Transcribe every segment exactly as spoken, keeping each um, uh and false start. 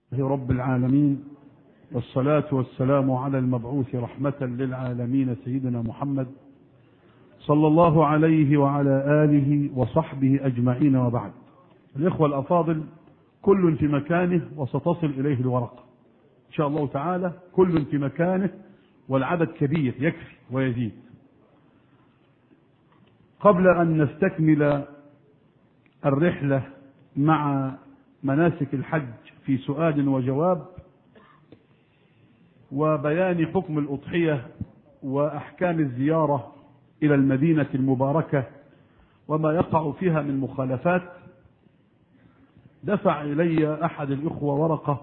رب العالمين، والصلاة والسلام على المبعوث رحمة للعالمين سيدنا محمد صلى الله عليه وعلى آله وصحبه أجمعين، وبعد. الإخوة الأفاضل، كل في مكانه وستصل إليه الورقة إن شاء الله تعالى، كل في مكانه والعدد كبير يكفي ويزيد. قبل أن نستكمل الرحلة مع مناسك الحج في سؤال وجواب وبيان حكم الأضحية وأحكام الزيارة إلى المدينة المباركة وما يقع فيها من مخالفات، دفع إلي أحد الإخوة ورقة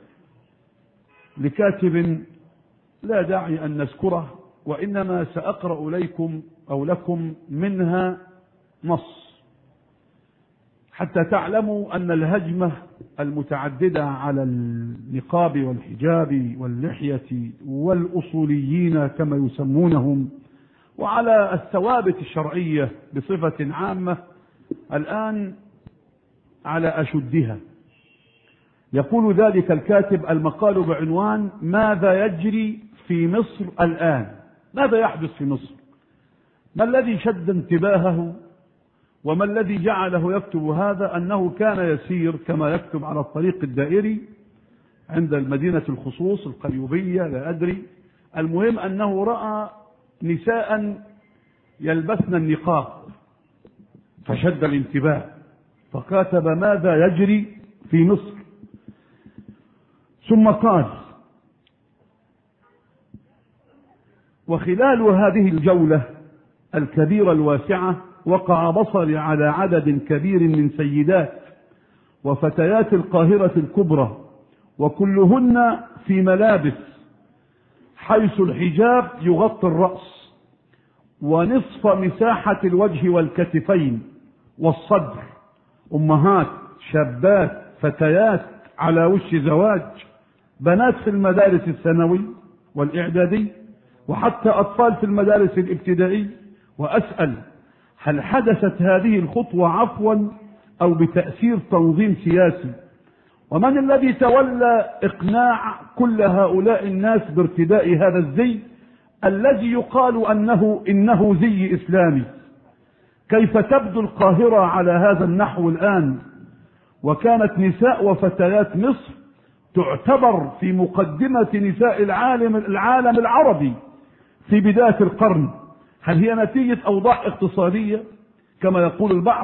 لكاتب لا داعي أن نذكره، وإنما سأقرأ إليكم أو لكم منها نص حتى تعلموا أن الهجمة المتعددة على النقاب والحجاب واللحية والأصوليين كما يسمونهم وعلى الثوابت الشرعية بصفة عامة الآن على أشدها. يقول ذلك الكاتب: المقال بعنوان ماذا يجري في مصر الآن؟ ماذا يحدث في مصر؟ ما الذي شد انتباهه وما الذي جعله يكتب هذا؟ أنه كان يسير كما يكتب على الطريق الدائري عند المدينة الخصوص القليوبية، لا أدري، المهم أنه رأى نساء يلبسن النقاب فشد الانتباه، فكاتب ماذا يجري في مصر. ثم قال: وخلال هذه الجولة الكبيرة الواسعة وقع بصري على عدد كبير من سيدات وفتيات القاهرة الكبرى، وكلهن في ملابس حيث الحجاب يغطي الرأس ونصف مساحة الوجه والكتفين والصدر، أمهات شابات فتيات على وش زواج، بنات في المدارس الثانوي والإعدادي وحتى أطفال في المدارس الابتدائي. وأسأل: هل حدثت هذه الخطوة عفوا أو بتأثير تنظيم سياسي؟ ومن الذي تولى إقناع كل هؤلاء الناس بارتداء هذا الزي الذي يقال أنه إنه زي إسلامي؟ كيف تبدو القاهرة على هذا النحو الآن، وكانت نساء وفتيات مصر تعتبر في مقدمة نساء العالم العالم العربي في بداية القرن؟ هل هي نتيجة أوضاع اقتصادية كما يقول البعض،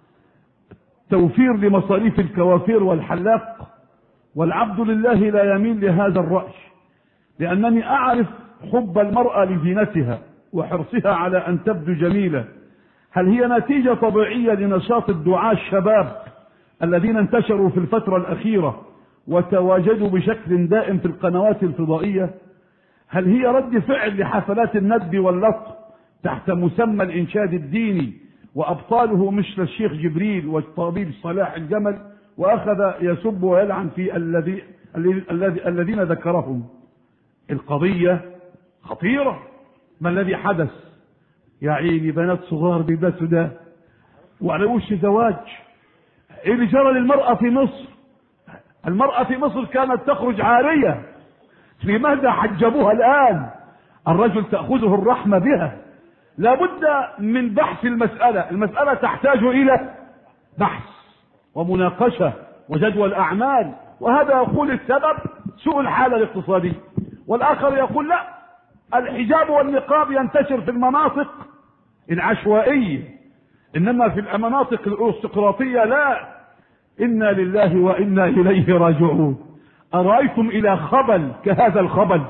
توفير لمصاريف الكوافير والحلاق؟ والعبد لله لا يميل لهذا الرأي، لأنني أعرف حب المرأة لزينتها وحرصها على أن تبدو جميلة. هل هي نتيجة طبيعية لنشاط الدعاة الشباب الذين انتشروا في الفترة الأخيرة وتواجدوا بشكل دائم في القنوات الفضائية؟ هل هي رد فعل لحفلات الندب واللطف تحت مسمى الإنشاد الديني وأبطاله مثل الشيخ جبريل والطبيب صلاح الجمل، وأخذ يسب ويلعن في الذي الذين ذكرهم؟ القضية خطيرة. ما الذي حدث؟ يا عيني، بنات صغار بيلبسوا ده وعلى وش زواج. ايه اللي جرى للمرأة في مصر؟ المرأة في مصر كانت تخرج عارية، لماذا حجبوها الآن؟ الرجل تأخذه الرحمة بها. لابد من بحث المسألة، المسألة تحتاج إلى بحث ومناقشة وجدول أعمال. وهذا يقول السبب سوء الحالة الاقتصادية، والآخر يقول لا، الحجاب والنقاب ينتشر في المناطق العشوائية، إنما في المناطق الأرستقراطية لا. إنا لله وإنا إليه راجعون. أرأيتم إلى خبل كهذا الخبل؟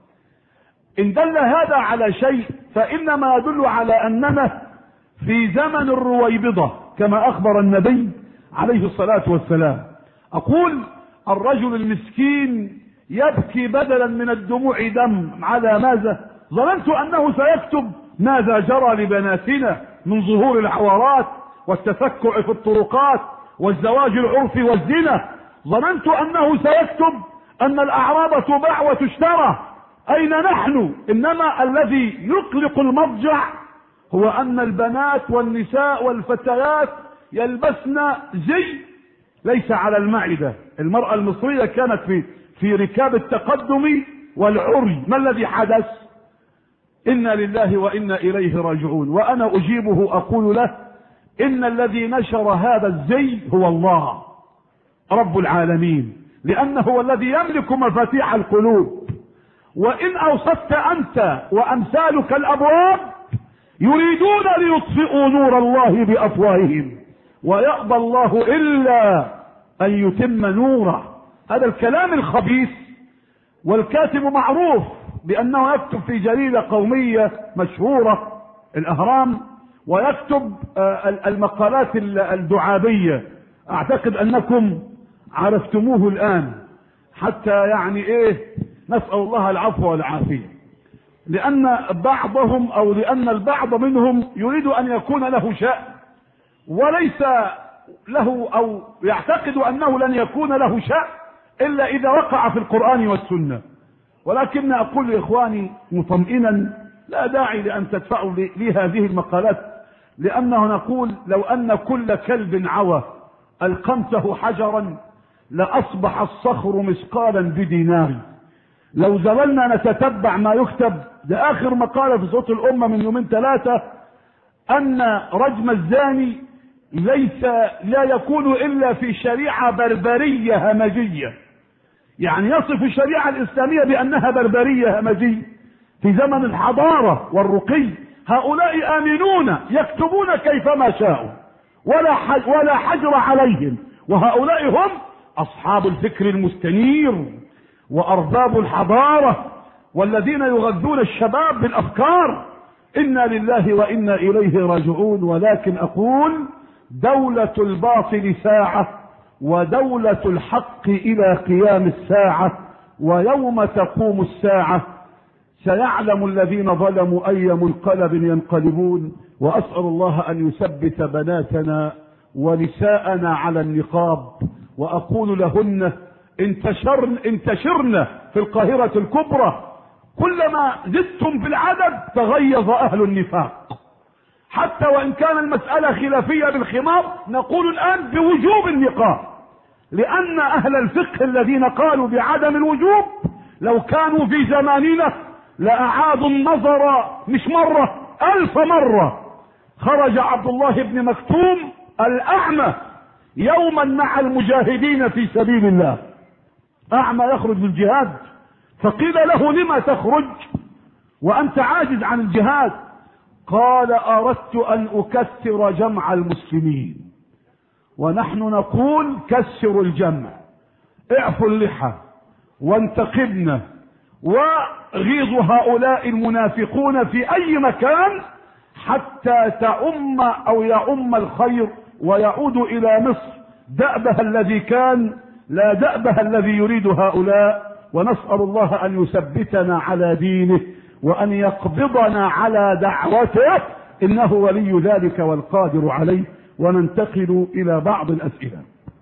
إن دل هذا على شيء فإنما يدل على أننا في زمن الرويبضة كما أخبر النبي عليه الصلاة والسلام. أقول: الرجل المسكين يبكي بدلا من الدموع دم على ماذا؟ ظننت أنه سيكتب ماذا جرى لبناتنا من ظهور العورات والتفكع في الطرقات والزواج العرفي والزنا. ظننت أنه سيكتب أن الأعراض تباع وتشترى. أين نحن؟ إنما الذي يقلق المضجع هو أن البنات والنساء والفتيات يلبسن زي ليس على المعدة. المرأة المصرية كانت في في ركاب التقدم والعري. ما الذي حدث؟ إنا لله وإنا إليه راجعون. وأنا أجيبه أقول له إن الذي نشر هذا الزي هو الله رب العالمين، لأنه هو الذي يملك مفاتيح القلوب. وإن أوصدت أنت وأمثالك الأبواب يريدون ليطفئوا نور الله بأفواههم ويأبى الله إلا أن يتم نوره. هذا الكلام الخبيث. والكاتب معروف بأنه يكتب في جريدة قومية مشهورة الأهرام، ويكتب المقالات الدعابية. أعتقد أنكم عرفتموه الآن، حتى يعني إيه، نسأل الله العفو والعافية. لأن بعضهم أو لأن البعض منهم يريد أن يكون له شأن وليس له، أو يعتقد أنه لن يكون له شأن إلا إذا وقع في القرآن والسنة. ولكن أقول لإخواني مطمئنا لا داعي لأن تدفعوا لي هذه المقالات، لأنه نقول لو أن كل كلب عوى ألقمته حجرا لأصبح الصخر مثقالا بدينار. لو زلنا نتتبع ما يكتب، ده آخر مقالة في صوت الأمة من يومين ثلاثة، أن رجم الزاني ليس لا يكون إلا في شريعة بربرية همجية. يعني يصف الشريعة الإسلامية بأنها بربرية همجية في زمن الحضارة والرقي. هؤلاء آمنون يكتبون كيفما شاءوا ولا حج ولا حجر عليهم، وهؤلاء هم أصحاب الفكر المستنير وأرباب الحضارة والذين يغذون الشباب بالأفكار. إنا لله وإنا إليه راجعون. ولكن أقول دولة الباطل ساعة ودولة الحق إلى قيام الساعة، ويوم تقوم الساعة سيعلم الذين ظلموا أي منقلب ينقلبون. وأسأل الله أن يثبت بناتنا ونساءنا على النقاب، وأقول لهن انتشرن انتشرن في القاهرة الكبرى. كلما زدتم في العدد تغيظ أهل النفاق، حتى وإن كان المسألة خلافية بالخمار نقول الآن بوجوب النقاب، لأن أهل الفقه الذين قالوا بعدم الوجوب لو كانوا في زماننا لأعادوا النظر مش مرة ألف مرة. خرج عبد الله بن مكتوم الأعمى يوما مع المجاهدين في سبيل الله، أعمى يخرج للجهاد، فقيل له لما تخرج وأنت عاجز عن الجهاد؟ قال أردت أن أكثر جمع المسلمين. ونحن نقول كسروا الجمع، اعفوا اللحى وانتقبنا وغيظوا هؤلاء المنافقون في أي مكان حتى تأم أو يأم الخير ويعود إلى مصر دأبها الذي كان لا دأبها الذي يريد هؤلاء. ونسأل الله أن يثبتنا على دينه وأن يقبضنا على دعوته، إنه ولي ذلك والقادر عليه. وننتقل إلى بعض الأسئلة.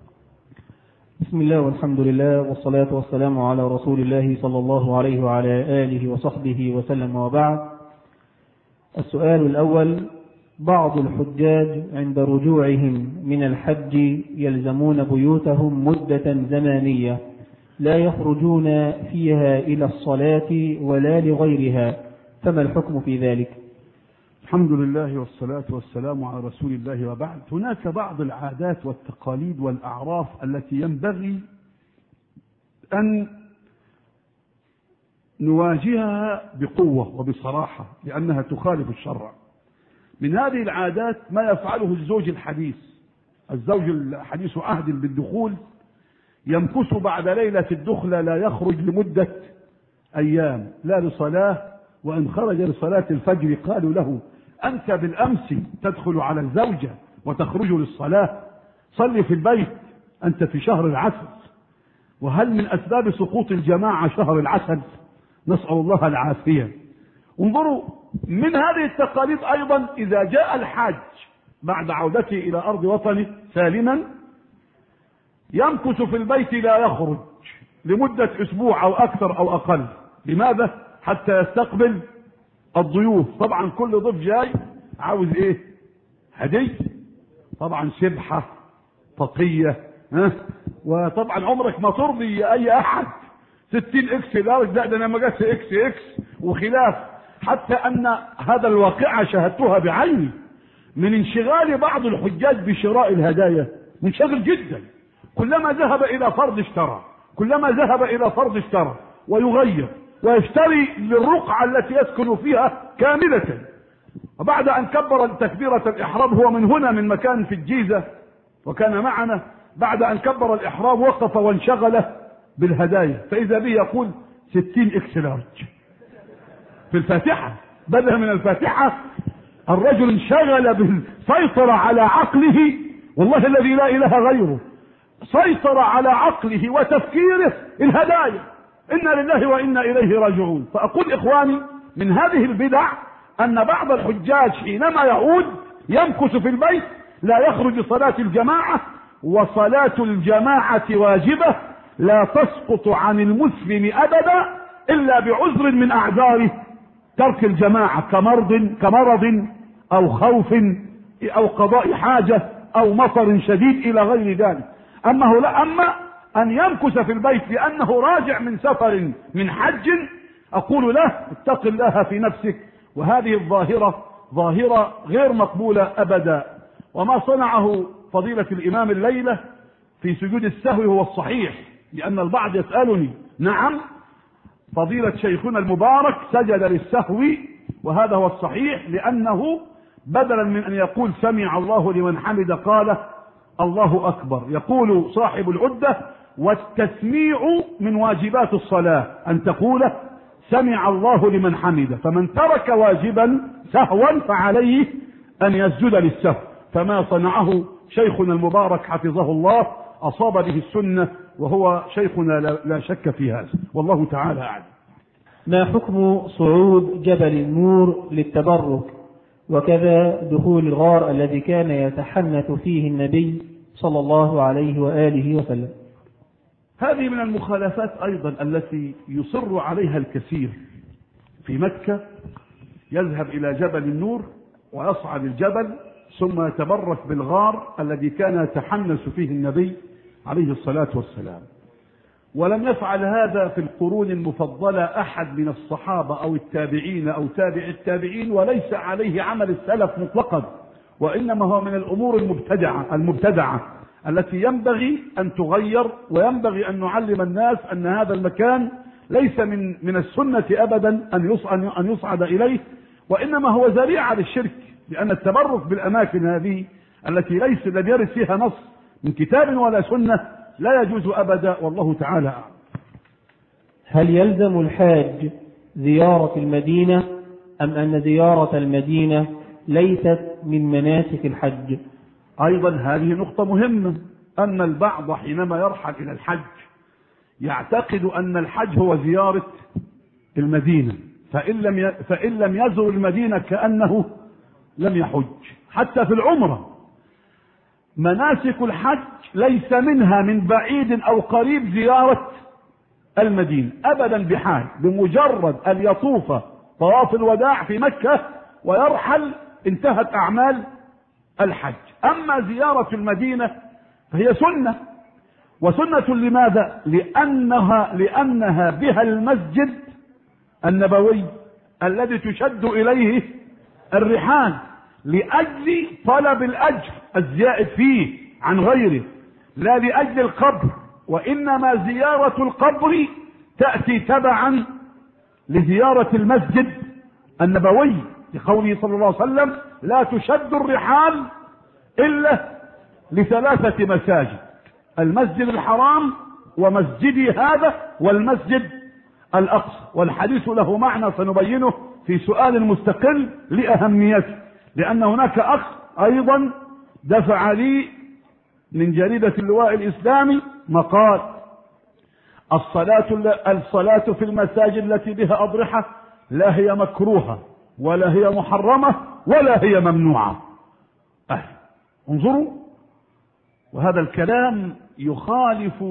بسم الله والحمد لله والصلاة والسلام على رسول الله صلى الله عليه وعلى آله وصحبه وسلم، وبعد. السؤال الأول: بعض الحجاج عند رجوعهم من الحج يلزمون بيوتهم مدة زمانية لا يخرجون فيها إلى الصلاة ولا لغيرها، فما الحكم في ذلك؟ الحمد لله والصلاة والسلام على رسول الله، وبعد. هناك بعض العادات والتقاليد والأعراف التي ينبغي أن نواجهها بقوة وبصراحة لأنها تخالف الشرع. من هذه العادات ما يفعله الزوج الحديث، الزوج الحديث عهد بالدخول يمكث بعد ليلة الدخلة لا يخرج لمدة أيام لا لصلاة، وإن خرج لصلاة الفجر قالوا له أنت بالأمس تدخل على الزوجة وتخرج للصلاة، صلي في البيت، أنت في شهر العسل. وهل من أسباب سقوط الجماعة شهر العسل؟ نسأل الله العافية. انظروا من هذه التقاليد أيضا، إذا جاء الحاج بعد عودته إلى أرض وطنه سالما يمكث في البيت لا يخرج لمدة أسبوع أو أكثر أو أقل. لماذا؟ حتى يستقبل الضيوف. طبعا كل ضيف جاي عاوز إيه؟ هدية، طبعا سبحة، طاقية، ها؟ وطبعا عمرك ما ترضي اي احد ستين اكس لارج، لا ده انا ما جاتش اكس اكس وخلاف. حتى ان هذا الواقعة شاهدتها بعيني من انشغال بعض الحجاج بشراء الهدايا، منشغل جدا، كلما ذهب الى فرد اشترى، كلما ذهب الى فرد اشترى، ويغير ويشتري للرقعة التي يسكن فيها كاملة. وبعد ان كبر تكبيرة الاحرام، هو من هنا من مكان في الجيزة وكان معنا، بعد ان كبر الاحرام وقف وانشغل بالهدايا، فاذا به يقول ستين اكس لارج في الفاتحة بدلا من الفاتحة. الرجل انشغل بالسيطرة على عقله، والله الذي لا اله غيره، سيطر على عقله وتفكيره الهدايا. إنا لله وإنا إليه راجعون. فأقول إخواني من هذه البدع أن بعض الحجاج حينما يعود يمكث في البيت، لا يخرج صلاة الجماعة، وصلاة الجماعة واجبة لا تسقط عن المسلم أبدا إلا بعذر من أعذار ترك الجماعة، كمرض كمرض أو خوف أو قضاء حاجة أو مطر شديد إلى غير ذلك. أما هو لا، أما أن يمكث في البيت لأنه راجع من سفر من حج، أقول له اتق الله في نفسك. وهذه الظاهرة ظاهرة غير مقبولة أبدا. وما صنعه فضيلة الإمام الليلة في سجود السهو هو الصحيح، لأن البعض يسألني، نعم فضيلة شيخنا المبارك سجد للسهو، وهذا هو الصحيح، لأنه بدلا من أن يقول سمع الله لمن حمد قال الله أكبر. يقول صاحب العدة: والتسميع من واجبات الصلاة أن تقول سمع الله لمن حمده، فمن ترك واجبا سهوا فعليه أن يسجد للسهو. فما صنعه شيخنا المبارك حفظه الله أصاب به السنة، وهو شيخنا لا شك في هذا، والله تعالى أعلم. ما حكم صعود جبل النور للتبرك، وكذا دخول الغار الذي كان يتحنث فيه النبي صلى الله عليه وآله وسلم؟ هذه من المخالفات أيضا التي يصر عليها الكثير. في مكة يذهب إلى جبل النور ويصعد الجبل ثم يتبرك بالغار الذي كان يتحنث فيه النبي عليه الصلاة والسلام. ولم يفعل هذا في القرون المفضلة أحد من الصحابة أو التابعين أو تابع التابعين، وليس عليه عمل السلف مطلقا، وإنما هو من الأمور المبتدعة المبتدعة التي ينبغي أن تغير، وينبغي أن نعلم الناس أن هذا المكان ليس من من السنة أبدا أن يصعد أن يصعد إليه، وإنما هو ذريعة للشرك، لأن التبرك بالأماكن هذه التي ليس لم يرد فيها نص من كتاب ولا سنة لا يجوز أبدا، والله تعالى أعلم. هل يلزم الحاج زيارة المدينة أم أن زيارة المدينة ليست من مناسك الحج؟ أيضا هذه نقطة مهمة، أن البعض حينما يرحل إلى الحج يعتقد أن الحج هو زيارة المدينة، فإن لم فإن لم يزور المدينة كأنه لم يحج. حتى في العمرة مناسك الحج ليس منها من بعيد أو قريب زيارة المدينة أبدا بحال، بمجرد أن يطوف طواف الوداع في مكة ويرحل انتهت أعمال الحج. أما زيارة المدينة فهي سنة، وسنة لماذا؟ لأنها لأنها بها المسجد النبوي الذي تشد إليه الرحال لأجل طلب الأجر الزائد فيه عن غيره، لا لأجل القبر، وإنما زيارة القبر تأتي تبعا لزيارة المسجد النبوي، لقوله صلى الله عليه وسلم: لا تشد الرحال إلا لثلاثة مساجد: المسجد الحرام ومسجدي هذا والمسجد الأقصى. والحديث له معنى سنبينه في سؤال مستقل لأهميته، لأن هناك أخ أيضا دفع لي من جريدة اللواء الإسلامي مقال: الصلاة الصلاة في المساجد التي بها أضرحة لا هي مكروهة ولا هي محرمة ولا هي ممنوعة. أه. انظروا، وهذا الكلام يخالف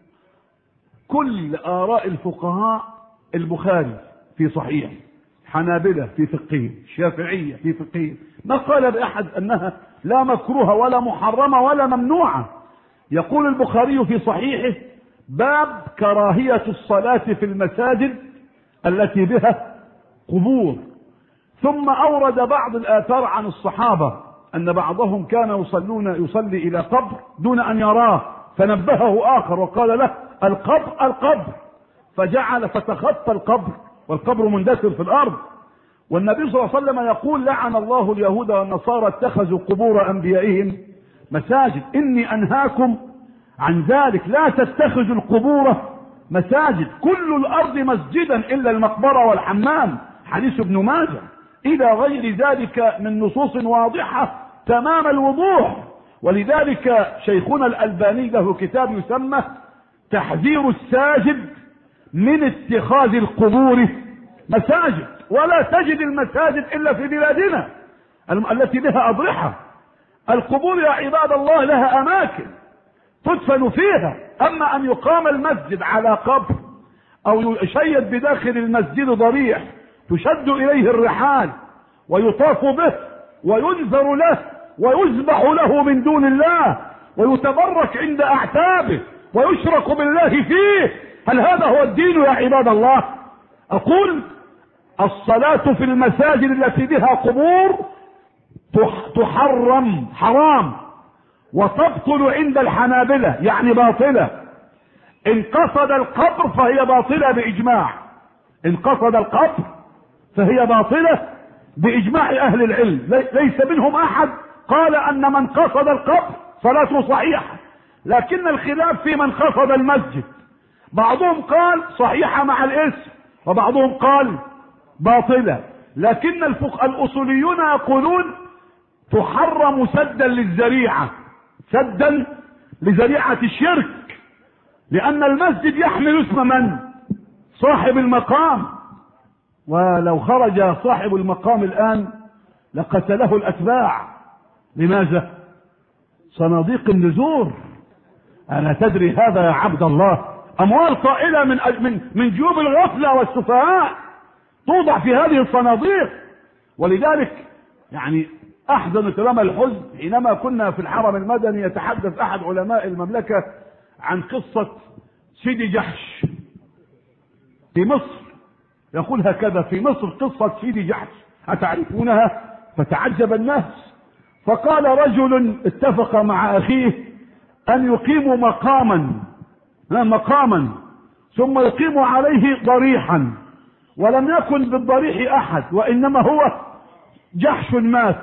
كل آراء الفقهاء. البخاري في صحيح، حنابلة في فقه، الشافعية في فقه، ما قال بأحد أنها لا مكروهة ولا محرمة ولا ممنوعة. يقول البخاري في صحيحه: باب كراهية الصلاة في المساجد التي بها قبور. ثم أورد بعض الآثار عن الصحابة أن بعضهم كان يصلون يصلي إلى قبر دون أن يراه، فنبهه آخر وقال له: القبر القبر، فجعل فتخطى القبر، والقبر مندثر في الأرض. والنبي صلى الله عليه وسلم يقول: لعن الله اليهود والنصارى اتخذوا قبور أنبيائهم مساجد. إني أنهاكم عن ذلك، لا تتخذوا القبور مساجد، كل الأرض مسجدا إلا المقبرة والحمام، حديث ابن ماجه، إلى غير ذلك من نصوص واضحة تمام الوضوح. ولذلك شيخنا الألباني له كتاب يسمى تحذير الساجد من اتخاذ القبور مساجد. ولا تجد المساجد إلا في بلادنا التي بها أضرحة. القبور يا عباد الله لها أماكن تدفن فيها، أما أن يقام المسجد على قبر أو يشيد بداخل المسجد ضريح تشد إليه الرحال ويطاف به وينذر له ويذبح له من دون الله ويتبرك عند أعتابه ويشرك بالله فيه، هل هذا هو الدين يا عباد الله؟ أقول: الصلاة في المساجد التي بها قبور تحرم، حرام، وتبطل عند الحنابلة، يعني باطلة. إن قصد القبر فهي باطلة بإجماع، إن قصد القبر فهي باطلة بإجماع أهل العلم، ليس منهم أحد قال أن من قصد القبر صلاته صحيحة، لكن الخلاف في من قصد المسجد. بعضهم قال صحيحة مع الاسم، وبعضهم قال باطلة، لكن الفقهاء الأصوليون يقولون تحرم سدا للذريعة، سدا لذريعة الشرك، لأن المسجد يحمل اسم من؟ صاحب المقام، ولو خرج صاحب المقام الآن لقتله الأتباع. لماذا؟ صناديق النذور. ألا تدري هذا يا عبد الله؟ أموال طائلة من من من جيوب الغفلة والسفهاء توضع في هذه الصناديق. ولذلك يعني أحزن تمام الحزن حينما كنا في الحرم المدني يتحدث أحد علماء المملكة عن قصة سيدي جحش في مصر، يقول هكذا: في مصر قصة سيدي جحش أتعرفونها؟ فتعجب الناس، فقال رجل اتفق مع أخيه أن يقيموا مقاما مقاما ثم يقيموا عليه ضريحا، ولم يكن بالضريح أحد وإنما هو جحش مات،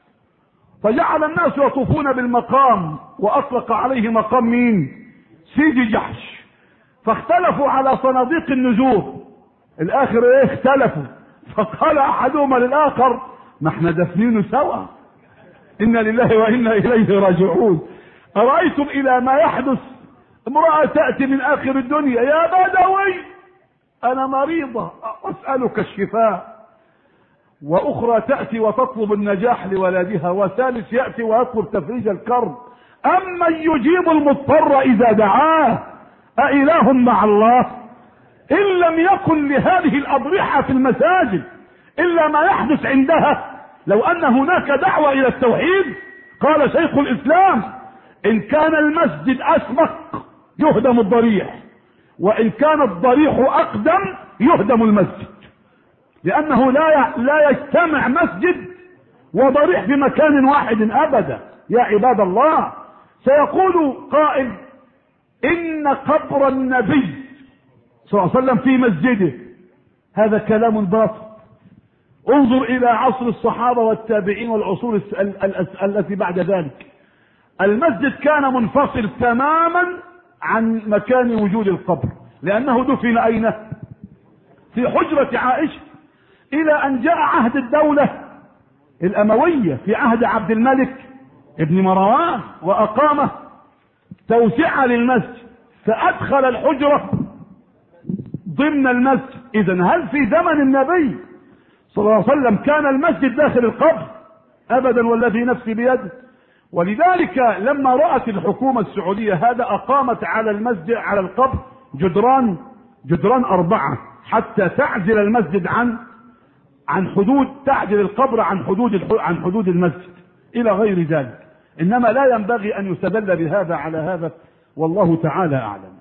فجعل الناس يطوفون بالمقام وأطلق عليه مقام مين؟ سيدي جحش. فاختلفوا على صناديق النذور، الآخر ايه اختلفوا، فقال أحدهما للآخر: ما احنا دفنين سوا، إنا لله وإنا إليه راجعون. أرأيتم إلى ما يحدث؟ امرأة تأتي من آخر الدنيا: يا بدوي أنا مريضة أسألك الشفاء، وأخرى تأتي وتطلب النجاح لولدها، وثالث يأتي ويطلب تفريج الكرب. أما يجيب المضطر إذا دعاه أإله مع الله؟ إن لم يكن لهذه الأضرحة في المساجد إلا ما يحدث عندها، لو أن هناك دعوة إلى التوحيد قال شيخ الإسلام: إن كان المسجد أسبق يهدم الضريح، وإن كان الضريح أقدم يهدم المسجد، لأنه لا لا يجتمع مسجد وضريح في مكان واحد أبدا يا عباد الله. سيقول قائل: إن قبر النبي صلى الله عليه وسلم في مسجده، هذا كلام باطل. انظر إلى عصر الصحابة والتابعين والعصور التي بعد ذلك، المسجد كان منفصل تماما عن مكان وجود القبر، لأنه دفن أين؟ في حجرة عائشة، إلى أن جاء عهد الدولة الأموية في عهد عبد الملك ابن مروان وأقام توسعة للمسجد، فأدخل الحجرة ضمن المسجد. إذن هل في زمن النبي صلى الله عليه وسلم كان المسجد داخل القبر؟ أبدا، والذي نفسي بيده. ولذلك لما رأت الحكومة السعودية هذا أقامت على المسجد على القبر جدران جدران أربعة حتى تعزل المسجد عن عن حدود تعزل القبر عن حدود عن حدود المسجد إلى غير ذلك. إنما لا ينبغي أن يستدل بهذا على هذا، والله تعالى أعلم.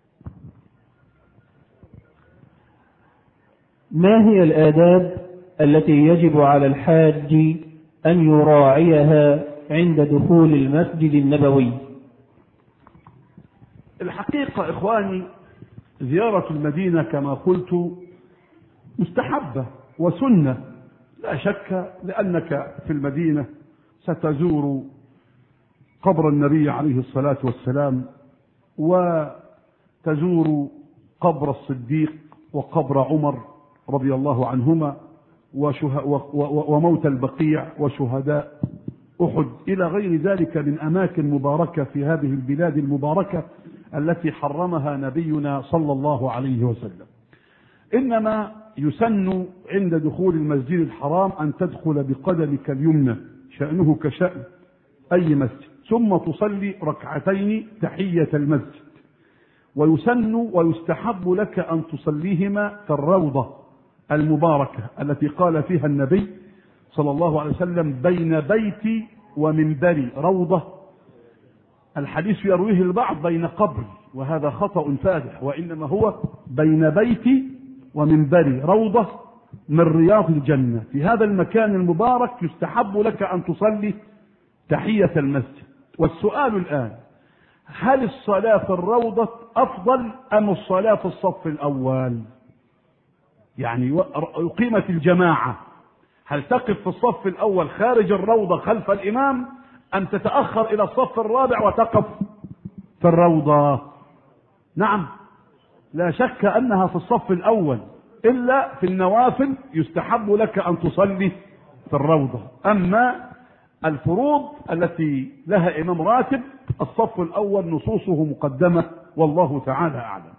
ما هي الآداب التي يجب على الحاج أن يراعيها عند دخول المسجد النبوي؟ الحقيقة إخواني، زيارة المدينة كما قلت مستحبة وسنة لا شك، لأنك في المدينة ستزور قبر النبي عليه الصلاة والسلام، وتزور قبر الصديق وقبر عمر رضي الله عنهما وموت البقيع وشهداء أحد إلى غير ذلك من أماكن مباركة في هذه البلاد المباركة التي حرمها نبينا صلى الله عليه وسلم. إنما يسن عند دخول المسجد الحرام أن تدخل بقدمك اليمنى، شأنه كشأن أي مسجد، ثم تصلي ركعتين تحية المسجد، ويسن ويستحب لك أن تصليهما في الروضة المباركة التي قال فيها النبي صلى الله عليه وسلم: بين بيتي ومنبري روضة. الحديث يرويه البعض بين قبري، وهذا خطأ فادح، وإنما هو بين بيتي ومنبري روضة من رياض الجنة. في هذا المكان المبارك يستحب لك أن تصلي تحية المسجد. والسؤال الآن: هل الصلاة في الروضة أفضل أم الصلاة في الصف الأول؟ يعني أقيمت الجماعة، هل تقف في الصف الأول خارج الروضة خلف الإمام، أم تتأخر إلى الصف الرابع وتقف في الروضة؟ نعم، لا شك أنها في الصف الأول، إلا في النوافل يستحب لك أن تصلي في الروضة. أما الفروض التي لها إمام راتب الصف الأول نصوصه مقدمة، والله تعالى أعلم.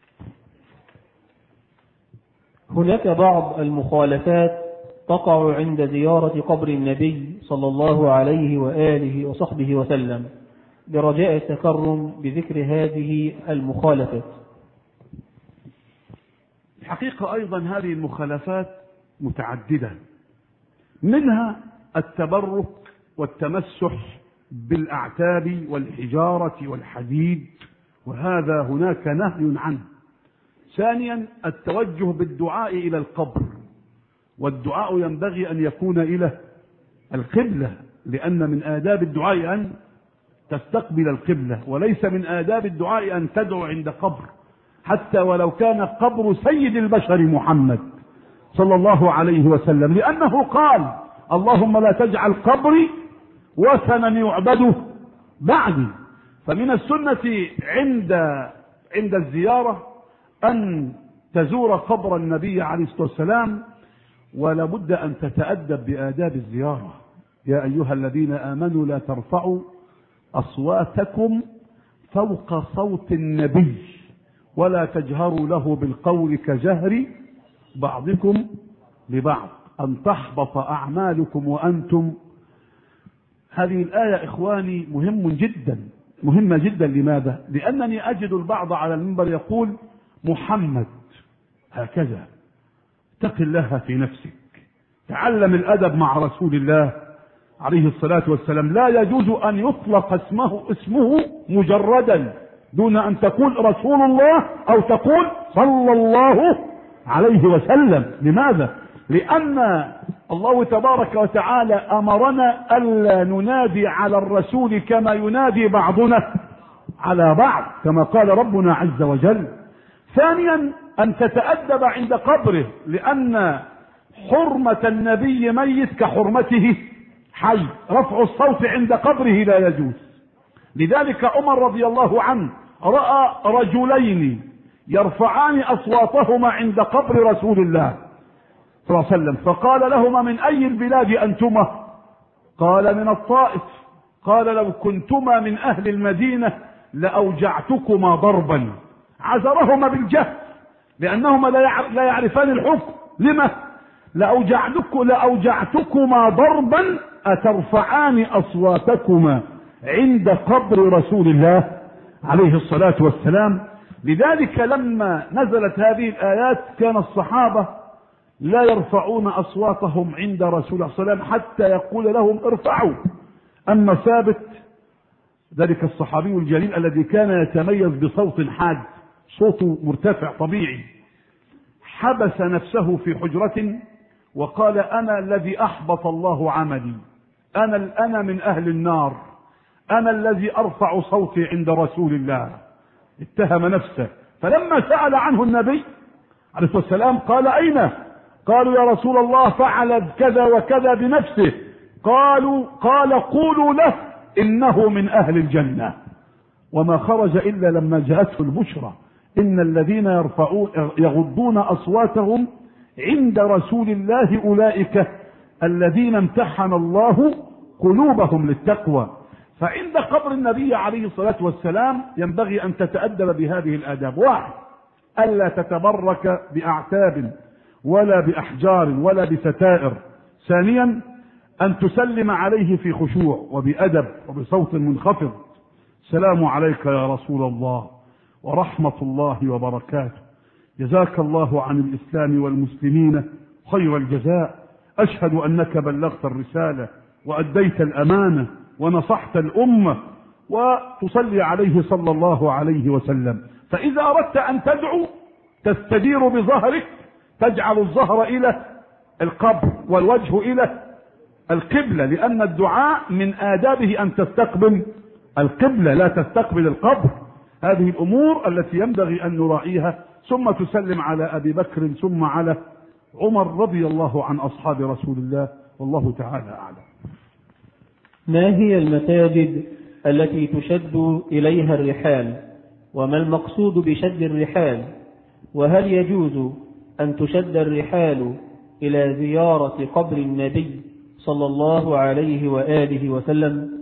هناك بعض المخالفات تقع عند زيارة قبر النبي صلى الله عليه وآله وصحبه وسلم، برجاء التكرم بذكر هذه المخالفات. الحقيقة أيضا هذه المخالفات متعددة، منها التبرك والتمسح بالأعتاب والحجارة والحديد، وهذا هناك نهي عنه. ثانيا التوجه بالدعاء إلى القبر، والدعاء ينبغي أن يكون إلى القبلة، لأن من آداب الدعاء أن تستقبل القبلة، وليس من آداب الدعاء أن تدعو عند قبر، حتى ولو كان قبر سيد البشر محمد صلى الله عليه وسلم، لأنه قال: اللهم لا تجعل قبري وثنا يعبد بعدي. فمن السنة عند عند الزيارة أن تزور قبر النبي عليه الصلاة والسلام، ولا بد أن تتأدب بآداب الزيارة. يا أيها الذين آمنوا لا ترفعوا أصواتكم فوق صوت النبي ولا تجهروا له بالقول كجهر بعضكم لبعض أن تحبط أعمالكم وأنتم. هذه الآية إخواني مهم جدا، مهمة جدا. لماذا؟ لأنني أجد البعض على المنبر يقول: محمد هكذا. اتق الله في نفسك، تعلم الأدب مع رسول الله عليه الصلاة والسلام. لا يجوز أن يطلق اسمه اسمه مجردا دون أن تقول رسول الله أو تقول صلى الله عليه وسلم. لماذا؟ لأن الله تبارك وتعالى أمرنا ألا ننادي على الرسول كما ينادي بعضنا على بعض، كما قال ربنا عز وجل. ثانيا أن تتأدب عند قبره، لأن حرمة النبي ميت كحرمته حي، رفع الصوت عند قبره لا يجوز. لذلك عمر رضي الله عنه رأى رجلين يرفعان أصواتهما عند قبر رسول الله صلى الله عليه وسلم، فقال لهما: من أي البلاد أنتما؟ قال: من الطائف. قال: لو كنتما من أهل المدينة لأوجعتكما ضربا. عذرهما بالجهل لأنهما لا يعرفان الحكم. لما؟ لأوجعتكما ضربا أترفعان أصواتكما عند قبر رسول الله عليه الصلاة والسلام. لذلك لما نزلت هذه الآيات كان الصحابة لا يرفعون أصواتهم عند رسول الله صلى الله عليه وسلم حتى يقول لهم: ارفعوا. أما ثابت ذلك الصحابي الجليل الذي كان يتميز بصوت حاد، صوته مرتفع طبيعي، حبس نفسه في حجرة وقال أنا الذي أحبط الله عملي، أنا أنا من أهل النار، أنا الذي أرفع صوتي عند رسول الله. اتهم نفسه. فلما سأل عنه النبي عليه الصلاة والسلام قال أين؟ قالوا يا رسول الله فعل كذا وكذا بنفسه. قالوا قال قولوا له إنه من أهل الجنة. وما خرج إلا لما جاءته البشرى إن الذين يرفعون يغضون أصواتهم عند رسول الله أولئك الذين امتحن الله قلوبهم للتقوى. فعند قبر النبي عليه الصلاة والسلام ينبغي أن تتأدب بهذه الآداب. واحد، ألا تتبرك بأعتاب ولا بأحجار ولا بستائر. ثانيا، أن تسلم عليه في خشوع وبأدب وبصوت منخفض. السلام عليك يا رسول الله ورحمة الله وبركاته، جزاك الله عن الإسلام والمسلمين خير الجزاء، أشهد أنك بلغت الرسالة وأديت الأمانة ونصحت الأمة، وتصلي عليه صلى الله عليه وسلم. فإذا أردت أن تدعو تستدير بظهرك، تجعل الظهر إلى القبر والوجه إلى القبلة، لأن الدعاء من آدابه أن تستقبل القبلة لا تستقبل القبر. هذه الأمور التي ينبغي أن نراعيها. ثم تسلم على أبي بكر ثم على عمر رضي الله عن أصحاب رسول الله، والله تعالى أعلم. ما هي المساجد التي تشد إليها الرحال؟ وما المقصود بشد الرحال؟ وهل يجوز أن تشد الرحال إلى زيارة قبر النبي صلى الله عليه وآله وسلم؟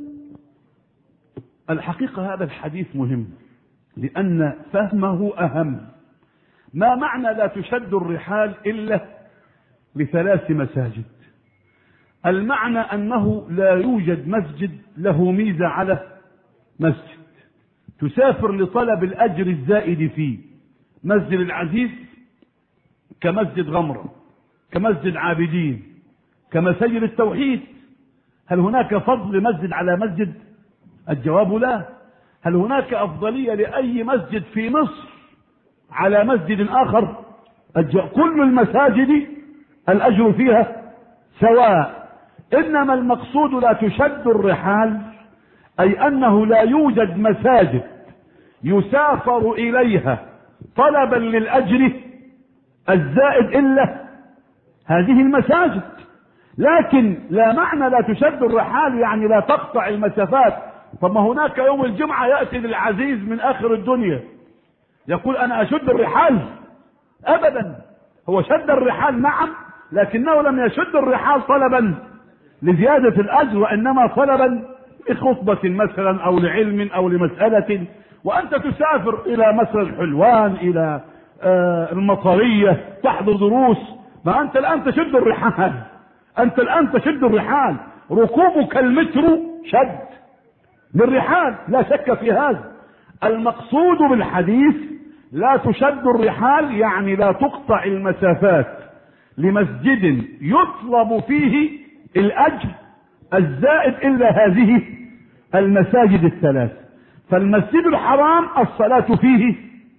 الحقيقة هذا الحديث مهم لأن فهمه أهم. ما معنى لا تشد الرحال إلا لثلاث مساجد؟ المعنى أنه لا يوجد مسجد له ميزة على مسجد تسافر لطلب الأجر الزائد فيه. مسجد العزيز كمسجد غمرة، كمسجد عابدين، كمساجد التوحيد. هل هناك فضل مسجد على مسجد؟ الجواب لا. هل هناك أفضلية لأي مسجد في مصر على مسجد آخر؟ كل المساجد الأجر فيها سواء. إنما المقصود لا تشد الرحال أي أنه لا يوجد مساجد يسافر إليها طلبا للأجر الزائد إلا هذه المساجد. لكن لا معنى لا تشد الرحال يعني لا تقطع المسافات. فما هناك يوم الجمعة يأتي للعزيز من آخر الدنيا يقول أنا أشد الرحال؟ أبدا. هو شد الرحال نعم، لكنه لم يشد الرحال طلبا لزيادة الأجر، وإنما طلبا لخطبة مثلا أو لعلم أو لمسألة. وأنت تسافر إلى مثلا حلوان، إلى آه المطرية تحضر دروس، ما أنت الآن تشد الرحال. أنت الآن تشد الرحال. ركوبك المترو شد للرحال لا شك في هذا. المقصود بالحديث لا تشد الرحال يعني لا تقطع المسافات لمسجد يطلب فيه الأجر الزائد إلا هذه المساجد الثلاث. فالمسجد الحرام الصلاة فيه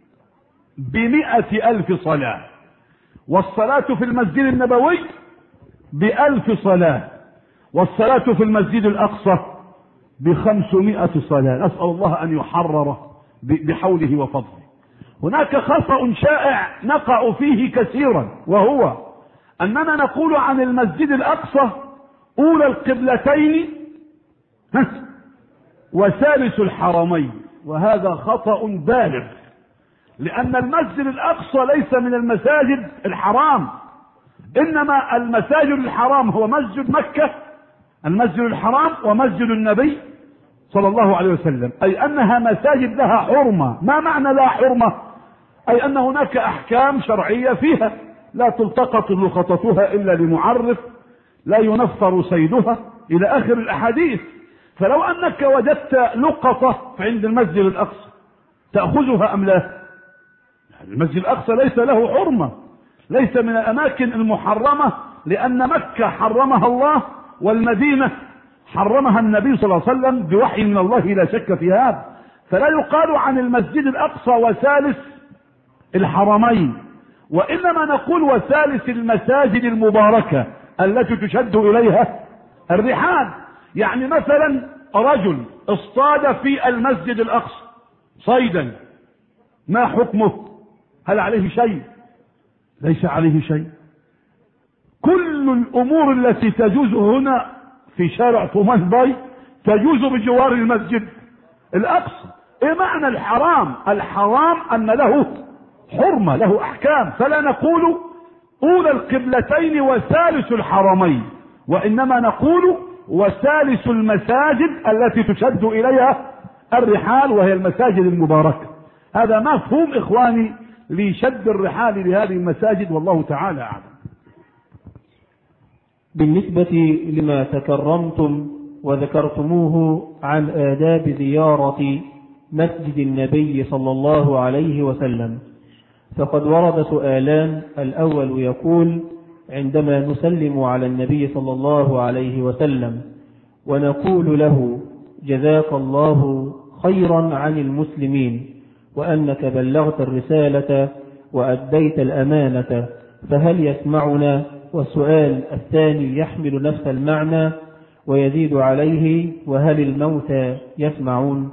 بمئة ألف صلاة، والصلاة في المسجد النبوي بألف صلاة، والصلاة في المسجد الأقصى بخمسمائة صلاة. نسأل الله أن يحرر بحوله وفضله. هناك خطأ شائع نقع فيه كثيرا، وهو أننا نقول عن المسجد الأقصى أولى القبلتين وثالث الحرمين، وهذا خطأ بالغ، لأن المسجد الأقصى ليس من المساجد الحرام. إنما المساجد الحرام هو مسجد مكة، المسجد الحرام ومسجد النبي صلى الله عليه وسلم، أي أنها مساجد لها حرمة. ما معنى لا حرمة؟ أي أن هناك أحكام شرعية فيها لا تلتقط لقطتها إلا لمعرف، لا ينفر صيدها إلى آخر الأحاديث. فلو أنك وجدت لقطة عند المسجد الأقصى تأخذها أم لا؟ المسجد الأقصى ليس له حرمة، ليس من الأماكن المحرمة، لأن مكة حرمها الله والمدينة حرمها النبي صلى الله عليه وسلم بوحي من الله لا شك في هذا. فلا يقال عن المسجد الأقصى وثالث الحرمين، وإنما نقول وثالث المساجد المباركة التي تشد إليها الرحال. يعني مثلا رجل اصطاد في المسجد الأقصى صيدا، ما حكمه؟ هل عليه شيء؟ ليس عليه شيء. كل الأمور التي تجوز هنا في شارع طومان باي تجوز بجوار المسجد الأقصى. ايه معنى الحرام؟ الحرام أن له حرمة، له أحكام. فلا نقول أولى القبلتين وثالث الحرمين، وإنما نقول وثالث المساجد التي تشد إليها الرحال وهي المساجد المباركة. هذا مفهوم إخواني لشد الرحال لهذه المساجد، والله تعالى أعلم. بالنسبة لما تكرمتم وذكرتموه عن آداب زيارة مسجد النبي صلى الله عليه وسلم، فقد ورد سؤالان. الأول يقول: عندما نسلم على النبي صلى الله عليه وسلم ونقول له جزاك الله خيرا عن المسلمين وأنك بلغت الرسالة وأديت الأمانة، فهل يسمعنا؟ والسؤال الثاني يحمل نفس المعنى ويزيد عليه: وهل الموتى يسمعون؟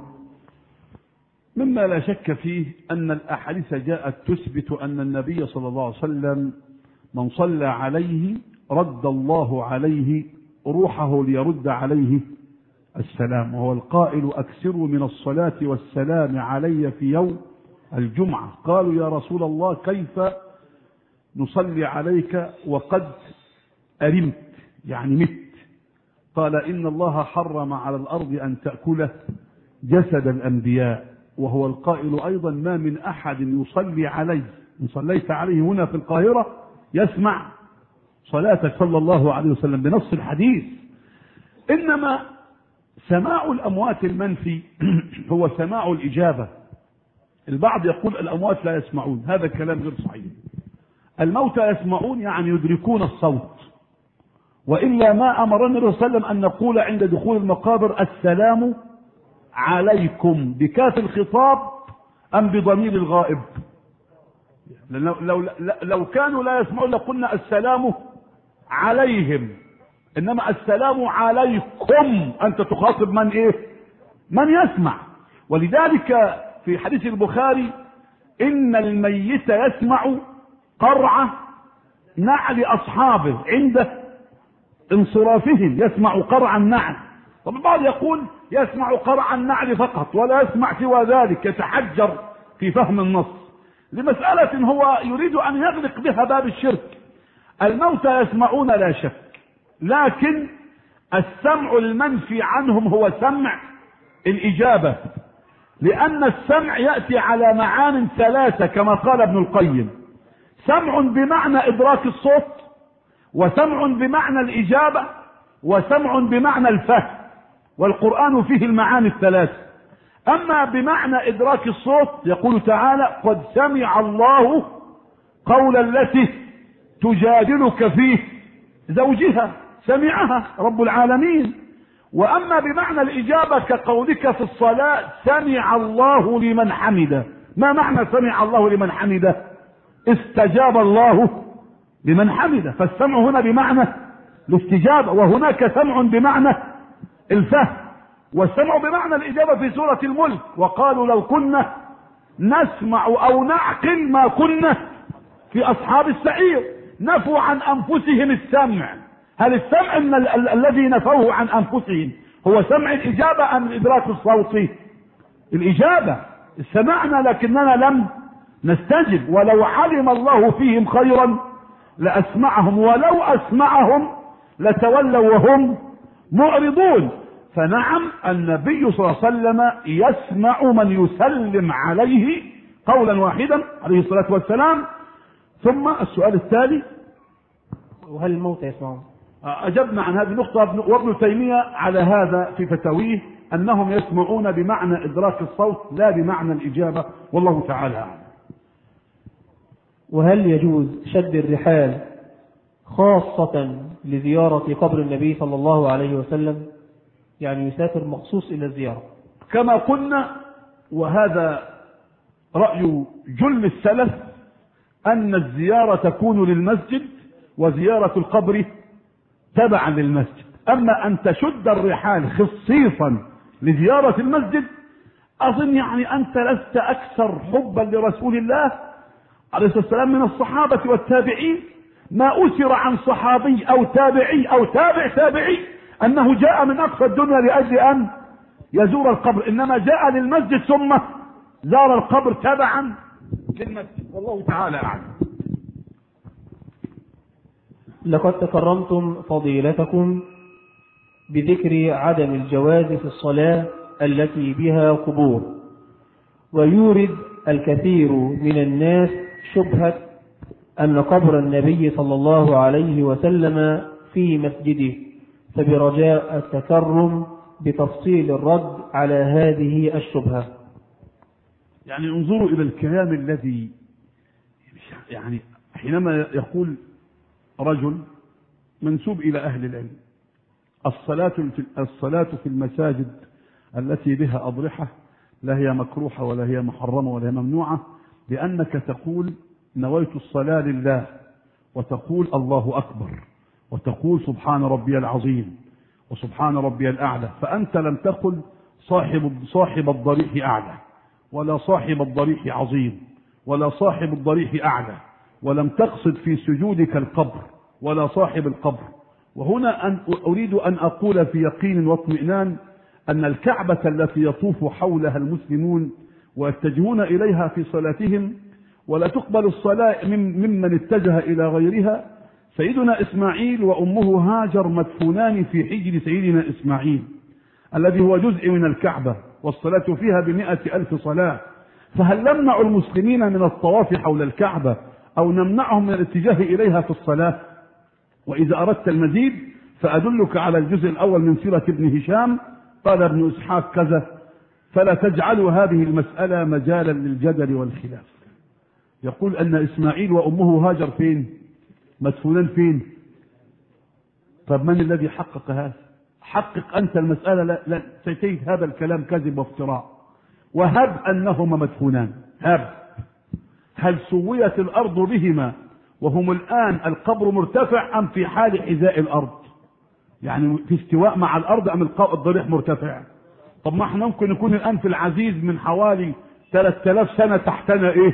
مما لا شك فيه أن الأحاديث جاءت تثبت أن النبي صلى الله عليه وسلم من صلى عليه رد الله عليه روحه ليرد عليه السلام، وهو القائل: أكثروا من الصلاة والسلام علي في يوم الجمعة. قالوا: يا رسول الله كيف نصلي عليك وقد أرمت، يعني مت؟ قال: إن الله حرم على الأرض أن تأكل جسد الأنبياء، وهو القائل أيضا: ما من أحد يصلي علي إن صليت عليه هنا في القاهرة يسمع صلاتك صلى الله عليه وسلم، بنص الحديث. إنما سماع الأموات المنفي هو سماع الإجابة. البعض يقول الأموات لا يسمعون، هذا الكلام غير صحيح. الموتى يسمعون، يعني يدركون الصوت، وإلا ما أمرنا الرسول صلى الله عليه وسلم أن نقول عند دخول المقابر: السلام عليكم، بكاف الخطاب أم بضمير الغائب؟ لو, لو, لو كانوا لا يسمعون لقلنا السلام عليهم، إنما السلام عليكم، أنت تخاطب من إيه؟ من يسمع. ولذلك في حديث البخاري: إن الميت يسمع قرع نعل أصحابه عند انصرافهم، يسمع قرع النعل. طب البعض يقول يسمع قرع النعل فقط ولا يسمع سوى ذلك، يتحجر في فهم النص لمسألة هو يريد أن يغلق بها باب الشرك. الموتى يسمعون لا شك، لكن السمع المنفي عنهم هو سمع الإجابة، لأن السمع يأتي على معان ثلاثة كما قال ابن القيم: سمع بمعنى إدراك الصوت، وسمع بمعنى الإجابة، وسمع بمعنى الفهم، والقرآن فيه المعاني الثلاثة. أما بمعنى إدراك الصوت يقول تعالى: قد سمع الله قول التي تجادلك في زوجها، سمعها رب العالمين. وأما بمعنى الإجابة كقولك في الصلاة: سمع الله لمن حمده. ما معنى سمع الله لمن حمده؟ استجاب الله لمن حمده. فالسمع هنا بمعنى الاستجابة، وهناك سمع بمعنى الفهم، والسمع بمعنى الإجابة في سورة الملك: وقالوا لو كنا نسمع أو نعقل ما كنا في أصحاب السعير. نفوا عن أنفسهم السمع. هل السمع من ال- ال- الذي نفوه عن أنفسهم هو سمع الإجابة أم الإدراك الصوتي؟ الإجابة. سمعنا لكننا لم نستجب. ولو علم الله فيهم خيرا لأسمعهم، ولو أسمعهم لتولوا وهم معرضون. فنعم النبي صلى الله عليه وسلم يسمع من يسلم عليه قولا واحدا عليه الصلاة والسلام. ثم السؤال التالي: وهل الموتى يسمعون؟ أجبنا عن هذه النقطة، وابن تيمية على هذا في فتاويه أنهم يسمعون بمعنى إدراك الصوت لا بمعنى الإجابة، والله تعالى أعلم. وهل يجوز شد الرحال خاصة لزيارة قبر النبي صلى الله عليه وسلم؟ يعني يسافر مخصوص إلى الزيارة. كما قلنا، وهذا رأي جل السلف، أن الزيارة تكون للمسجد وزيارة القبر تبعا للمسجد. أما أن تشد الرحال خصيصا لزيارة المسجد، أظن يعني أنت لست أكثر حبا لرسول الله عليه الصلاة والسلام من الصحابة والتابعين. ما أثر عن صحابي أو تابعي أو تابع تابعي أنه جاء من أقصى الدنيا لأجل أن يزور القبر، إنما جاء للمسجد ثم زار القبر تبعا للمسجد، والله تعالى أعلم. لقد تكرمتم فضيلتكم بذكر عدم الجواز في الصلاة التي بها قبور، ويورد الكثير من الناس شبهة أن قبر النبي صلى الله عليه وسلم في مسجده، فبرجاء التكرم بتفصيل الرد على هذه الشبهة. يعني انظروا إلى الكلام الذي يعني حينما يقول رجل منسوب إلى أهل العلم الصلاة في الصلاة في المساجد التي بها أضرحة لا هي مكروهة ولا هي محرمة ولا هي ممنوعة، لأنك تقول نويت الصلاة لله، وتقول الله أكبر، وتقول سبحان ربي العظيم وسبحان ربي الأعلى، فأنت لم تقل صاحب صاحب الضريح أعلى، ولا صاحب الضريح عظيم، ولا صاحب الضريح أعلى، ولم تقصد في سجودك القبر ولا صاحب القبر. وهنا أن أريد أن أقول في يقين واطمئنان أن الكعبة التي يطوف حولها المسلمون ويتجهون إليها في صلاتهم ولا تقبل الصلاة ممن اتجه إلى غيرها، سيدنا إسماعيل وأمه هاجر مدفونان في حجر سيدنا إسماعيل الذي هو جزء من الكعبة، والصلاة فيها بمئة ألف صلاة. فهل نمنع المسلمين من الطواف حول الكعبة أو نمنعهم من الاتجاه إليها في الصلاة؟ وإذا أردت المزيد فأدلك على الجزء الأول من سيرة ابن هشام، قال ابن إسحاق كذا، فلا تجعلوا هذه المسألة مجالا للجدل والخلاف. يقول أن إسماعيل وأمه هاجر فين؟ مدفونان فين؟ طب من الذي حقق هذا؟ حقق أنت المسألة. لا, لا تتيت هذا الكلام كذب وافتراء. وهب أنهما مدفونان، هب. هل سويت الأرض بهما وهم الآن القبر مرتفع أم في حال حذاء الأرض؟ يعني في استواء مع الأرض أم الضريح مرتفع؟ طب ما احنا ممكن نكون الآن في العزيز من حوالي ثلاثة آلاف سنة تحتنا ايه؟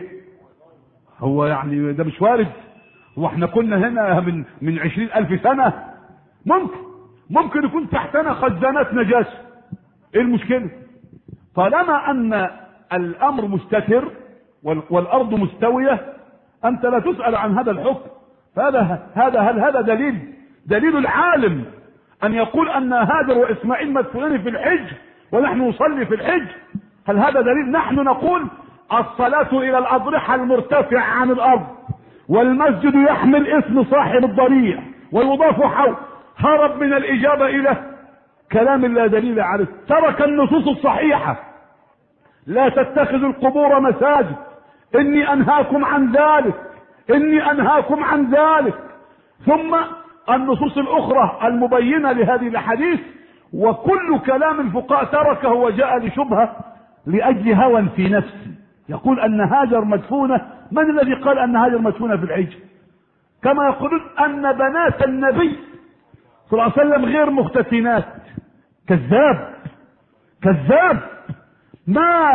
هو يعني ده مش وارد؟ هو احنا كنا هنا من من عشرين ألف سنة؟ ممكن ممكن يكون تحتنا خزانات نجاسة. ايه المشكلة؟ طالما أن الأمر مستتر والأرض مستوية أنت لا تسأل عن هذا الحكم. فهذا هذا هل هذا دليل دليل العالم أن يقول أن هاجر وإسماعيل مدفونين في الحج ونحن نصلي في الحج؟ هل هذا دليل؟ نحن نقول الصلاة إلى الأضرحة المرتفع عن الأرض، والمسجد يحمل اسم صاحب الضريح ويضاف حول. هرب من الإجابة إلى كلام لا دليل عليه، ترك النصوص الصحيحة. لا تتخذوا القبور مساجد، إني أنهاكم عن ذلك، إني أنهاكم عن ذلك. ثم النصوص الأخرى المبينة لهذه الحديث، وكل كلام الفقهاء تركه وجاء لشبهة لأجل هوى في نفسه. يقول أن هاجر مدفونة. من الذي قال أن هاجر مدفونة في الحج؟ كما يقولون أن بنات النبي صلى الله عليه وسلم غير مختتنات. كذاب كذاب. ما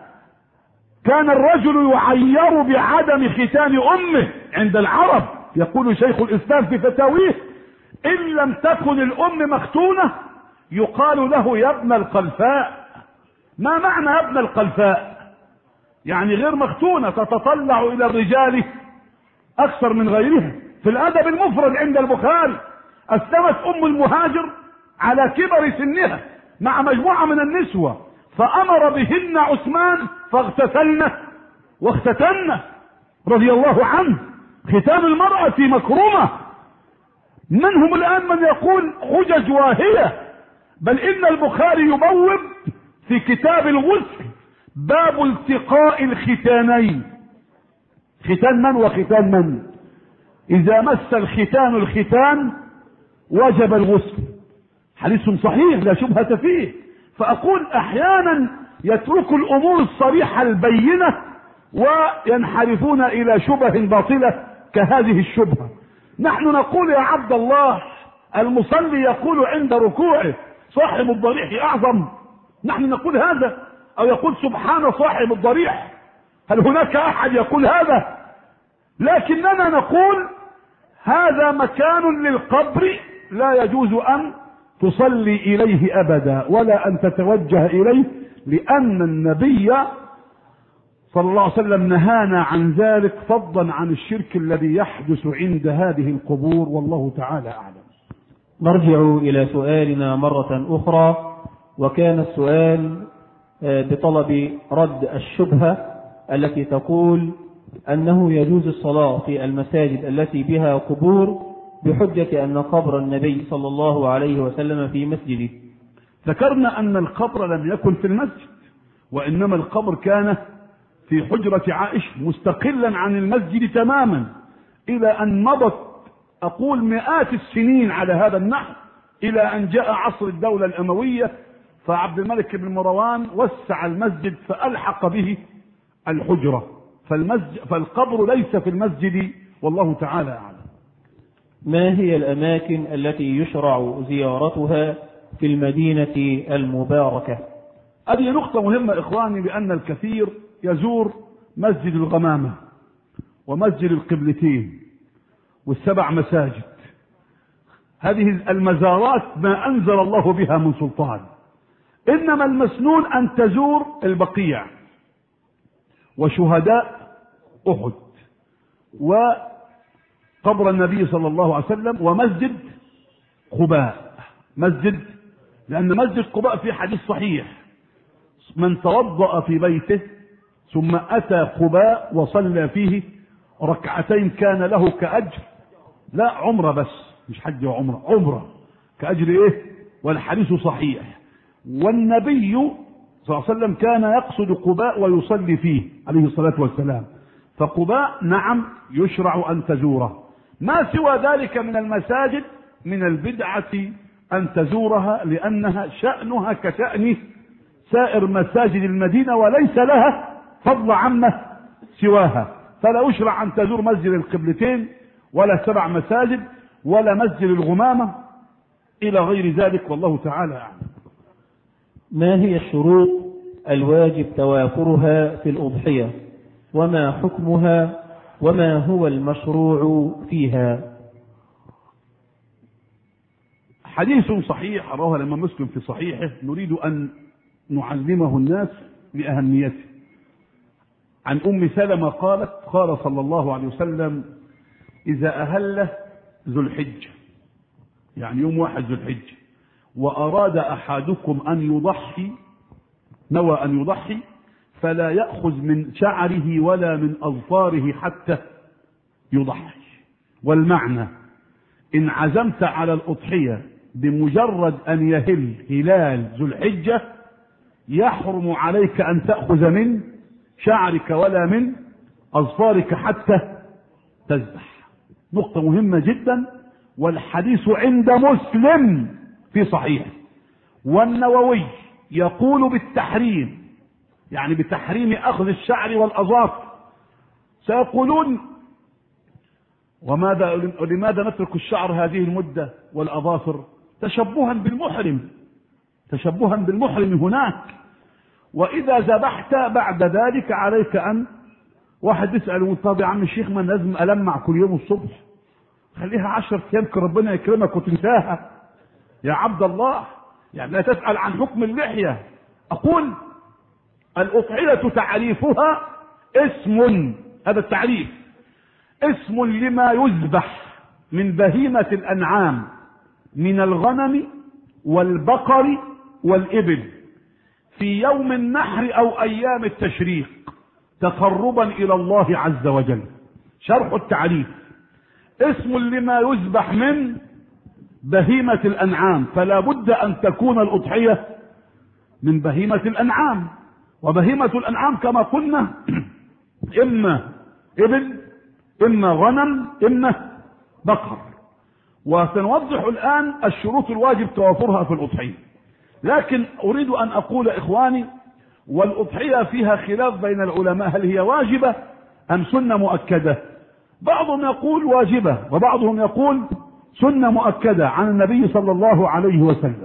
كان الرجل يعير بعدم ختان أمه عند العرب. يقول شيخ الإسلام في فتاويه: إن لم تكن الأم مختونة يقال له يا ابن القلفاء. ما معنى يا ابن القلفاء؟ يعني غير مختونة، تتطلع إلى الرجال أكثر من غيرها. في الأدب المفرد عند البخاري أسلمت أم المهاجر على كبر سنها مع مجموعة من النسوة، فأمر بهن عثمان فاغتسلن واختتن رضي الله عنه. ختان المرأة مكرمة. منهم الآن من يقول حجج واهية، بل إن البخاري يبوب في كتاب الغسل باب التقاء الختانين. ختان من وختان من؟ إذا مس الختان الختان وجب الغسل، حديث صحيح لا شبهة فيه. فأقول أحيانا يترك الأمور الصريحة البينة وينحرفون إلى شبه باطلة كهذه الشبهة. نحن نقول يا عبد الله المصلي يقول عند ركوعه صاحب الضريح أعظم، نحن نقول هذا، أو يقول سبحان صاحب الضريح. هل هناك أحد يقول هذا؟ لكننا نقول هذا مكان للقبر لا يجوز أن تصلي إليه أبدا ولا أن تتوجه إليه، لأن النبي صلى الله عليه وسلم نهانا عن ذلك فضلا عن الشرك الذي يحدث عند هذه القبور، والله تعالى أعلم. نرجع إلى سؤالنا مرة أخرى، وكان السؤال بطلب رد الشبهة التي تقول أنه يجوز الصلاة في المساجد التي بها قبور بحجة أن قبر النبي صلى الله عليه وسلم في مسجده. ذكرنا أن القبر لم يكن في المسجد، وإنما القبر كان في حجرة عائشة مستقلا عن المسجد تماما، إلى أن مضت أقول مئات السنين على هذا النحو، إلى أن جاء عصر الدولة الأموية، فعبد الملك بن مروان وسع المسجد فألحق به الحجرة، فالمسجد فالقبر ليس في المسجد، والله تعالى أعلم. ما هي الأماكن التي يشرع زيارتها في المدينة المباركة؟ هذه نقطة مهمة إخواني، بأن الكثير يزور مسجد الغمامة ومسجد القبلتين والسبع مساجد. هذه المزارات ما أنزل الله بها من سلطان، إنما المسنون أن تزور البقيع وشهداء أحد وقبر النبي صلى الله عليه وسلم ومسجد قباء. مسجد لأن مسجد قباء في حديث صحيح من توضأ في بيته ثم أتى قباء وصلى فيه ركعتين كان له كأجر، لا عمرة بس مش حج وعمرة، عمرة كأجر إيه، والحديث صحيح. والنبي صلى الله عليه وسلم كان يقصد قباء ويصلي فيه عليه الصلاة والسلام، فقباء نعم يشرع أن تزوره. ما سوى ذلك من المساجد من البدعة أن تزورها، لأنها شأنها كشأن سائر مساجد المدينة وليس لها فضل عامة سواها، فلا يشرع أن تزور مسجد القبلتين ولا سبع مساجد ولا مسجد الغمامة إلى غير ذلك، والله تعالى أعلم. ما هي الشروط الواجب توافرها في الأضحية، وما حكمها، وما هو المشروع فيها؟ حديث صحيح رواه الإمام مسلم في صحيحه نريد أن نعلمه الناس لأهميته. عن أم سلمة قالت قال صلى الله عليه وسلم إذا أهل ذو الحجة، يعني يوم واحد ذو الحجة، وأراد أحدكم أن يضحي، نوى أن يضحي، فلا يأخذ من شعره ولا من أظفاره حتى يضحي. والمعنى إن عزمت على الأضحية بمجرد أن يهل هلال ذو الحجة يحرم عليك أن تأخذ من شعرك ولا من أظفارك حتى تذبح. نقطة مهمة جدا، والحديث عند مسلم في صحيح. والنووي يقول بالتحريم، يعني بتحريم أخذ الشعر والأظافر. سيقولون وماذا لماذا نترك الشعر هذه المدة والأظافر؟ تشبها بالمحرم، تشبها بالمحرم هناك. وإذا ذبحت بعد ذلك عليك أن واحد يسأل طب يا عم الشيخ ما لازم ألمع كل يوم الصبح؟ خليها عشر أيام ربنا يكرمك وتنساها يا عبد الله، يعني لا تسأل عن حكم اللحية. أقول الأضحية تعريفها اسم، هذا التعريف اسم لما يذبح من بهيمة الأنعام من الغنم والبقر والإبل في يوم النحر أو أيام التشريق تقربا إلى الله عز وجل. شرح التعريف اسم لما يذبح من بهيمة الأنعام، فلا بد أن تكون الأضحية من بهيمة الأنعام، وبهيمة الأنعام كما قلنا إما إبل إما غنم إما بقر. وسنوضح الآن الشروط الواجب توافرها في الأضحية. لكن أريد أن أقول إخواني، والأضحية فيها خلاف بين العلماء، هل هي واجبة أم سنة مؤكدة؟ بعضهم يقول واجبة وبعضهم يقول سنة مؤكدة عن النبي صلى الله عليه وسلم.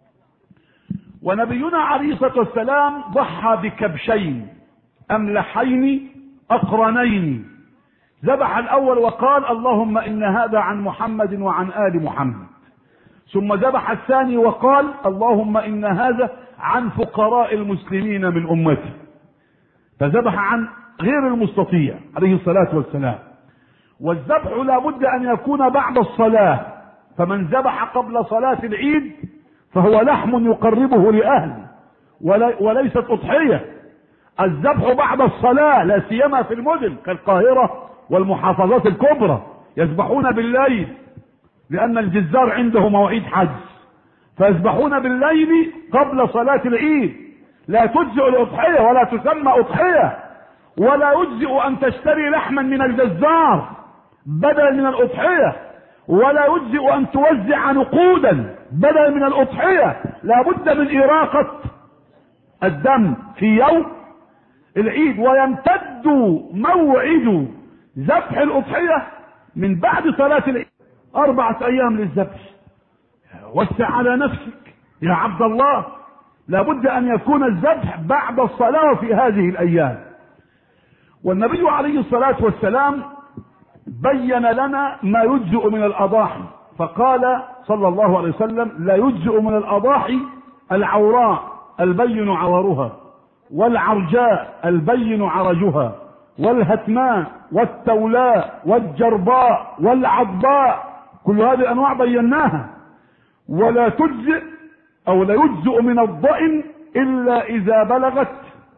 ونبينا عليه الصلاة والسلام ضحى بكبشين أملحين أقرنين، ذبح الأول وقال اللهم إن هذا عن محمد وعن آل محمد، ثم ذبح الثاني وقال اللهم إن هذا عن فقراء المسلمين من أمتي، فذبح عن غير المستطيع عليه الصلاة والسلام. والذبح لا بد أن يكون بعد الصلاة، فمن ذبح قبل صلاة العيد فهو لحم يقربه لأهله وليست أضحية. الذبح بعد الصلاة لا سيما في المدن كالقاهرة والمحافظات الكبرى يذبحون بالليل، لأن الجزار عنده مواعيد حج، فيذبحون بالليل قبل صلاة العيد. لا تجزئ الأضحية ولا تسمى أضحية، ولا يجزئ أن تشتري لحما من الجزار بدلا من الأضحية، ولا يجزئ أن توزع نقودا بدلا من الأضحية. لا بد من إراقة الدم في يوم العيد. ويمتد موعد ذبح الأضحية من بعد صلاة العيد أربعة أيام للذبح. وسع على نفسك يا عبد الله، لا بد أن يكون الذبح بعد الصلاة في هذه الأيام. والنبي عليه الصلاة والسلام بين لنا ما يجزئ من الأضاحي، فقال صلى الله عليه وسلم لا يجزئ من الأضاحي العوراء البين عورها، والعرجاء البين عرجها، والهتماء والتولاء والجرباء والعضباء، كل هذه الأنواع بيناها. ولا تجزئ أو لا يجزئ من الضئن إلا إذا بلغت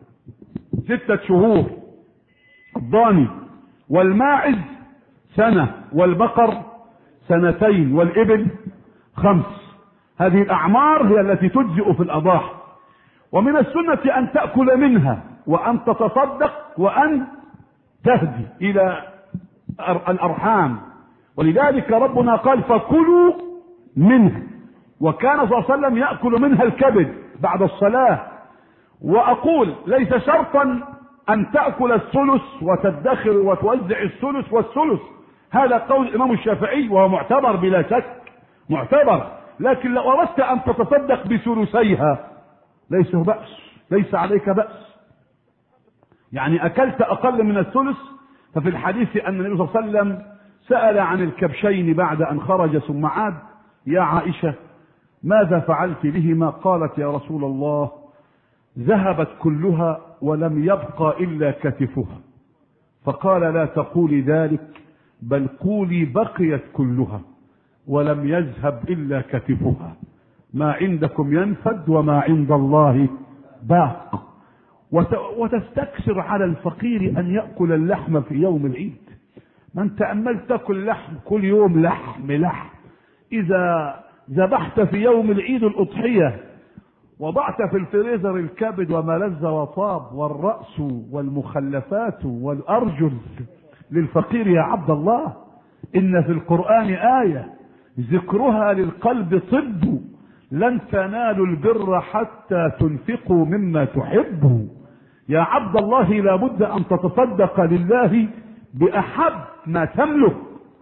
ستة شهور الضاني، والماعز سنة، والبقر سنتين، والإبل خمس. هذه الأعمار هي التي تجزئ في الأضاحي. ومن السنة أن تأكل منها وأن تتصدق وأن تهدي إلى الأرحام، ولذلك ربنا قال فكلوا منها، وكان صلى الله عليه وسلم يأكل منها الكبد بعد الصلاة. وأقول ليس شرطا أن تأكل الثلث وتدخر وتوزع الثلث والثلث، هذا قول الإمام الشافعي وهو معتبر بلا شك معتبر، لكن لو أردت أن تتصدق بثلثيها ليس بأس، ليس عليك بأس. يعني أكلت أقل من الثلث، ففي الحديث أن النبي صلى الله عليه وسلم سأل عن الكبشين بعد أن خرج ثم عاد: يا عائشة ماذا فعلت بهما؟ قالت: يا رسول الله ذهبت كلها ولم يبقى إلا كتفها. فقال: لا تقولي ذلك، بل قولي بقيت كلها ولم يذهب إلا كتفها، ما عندكم ينفد وما عند الله باق. وتستكثر على الفقير أن يأكل اللحم في يوم العيد. من تأمل تأكل لحم كل يوم، لحم لحم. إذا ذبحت في يوم العيد الأضحية وضعت في الفريزر الكبد وما لذ وطاب والرأس والمخلفات والأرجل للفقير يا عبد الله، إن في القرآن آية ذكرها للقلب طب: لن تنالوا البر حتى تنفقوا مما تحبوا. يا عبد الله لابد أن تتصدق لله بأحب ما تملك.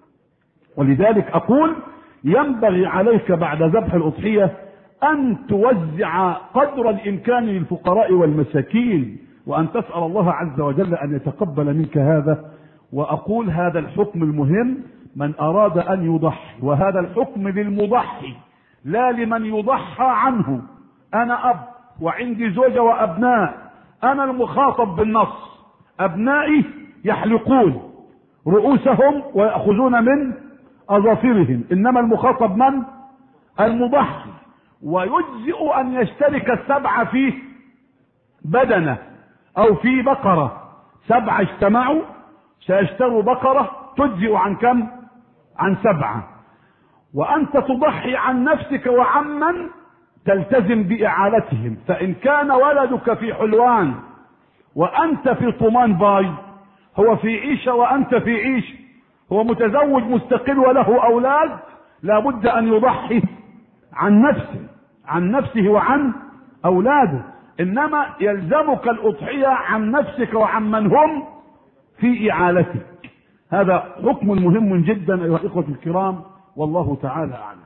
ولذلك أقول ينبغي عليك بعد ذبح الأضحية أن توزع قدر الإمكان للفقراء والمساكين، وأن تسأل الله عز وجل أن يتقبل منك هذا. وأقول هذا الحكم المهم من أراد أن يضحي، وهذا الحكم للمضحي لا لمن يضحى عنه. أنا أب وعندي زوجة وأبناء، أنا المخاطب بالنص. أبنائي يحلقون رؤوسهم ويأخذون من أظافرهم، إنما المخاطب من؟ المضحي. ويجزئ أن يشترك السبعة في بدنة أو في بقرة. سبعة اجتمعوا سيشتروا بقرة تجزئ عن كم؟ عن سبعة. وأنت تضحي عن نفسك وعمن تلتزم بإعالتهم. فإن كان ولدك في حلوان وأنت في طمان باي، هو في عيشة وأنت في عيشة، هو متزوج مستقل وله أولاد، لا بد أن يضحي عن نفسه عن نفسه وعن أولاده، إنما يلزمك الأضحية عن نفسك وعن من هم في إعالتك. هذا حكم مهم جدا أيها الإخوة الكرام، والله تعالى أعلم.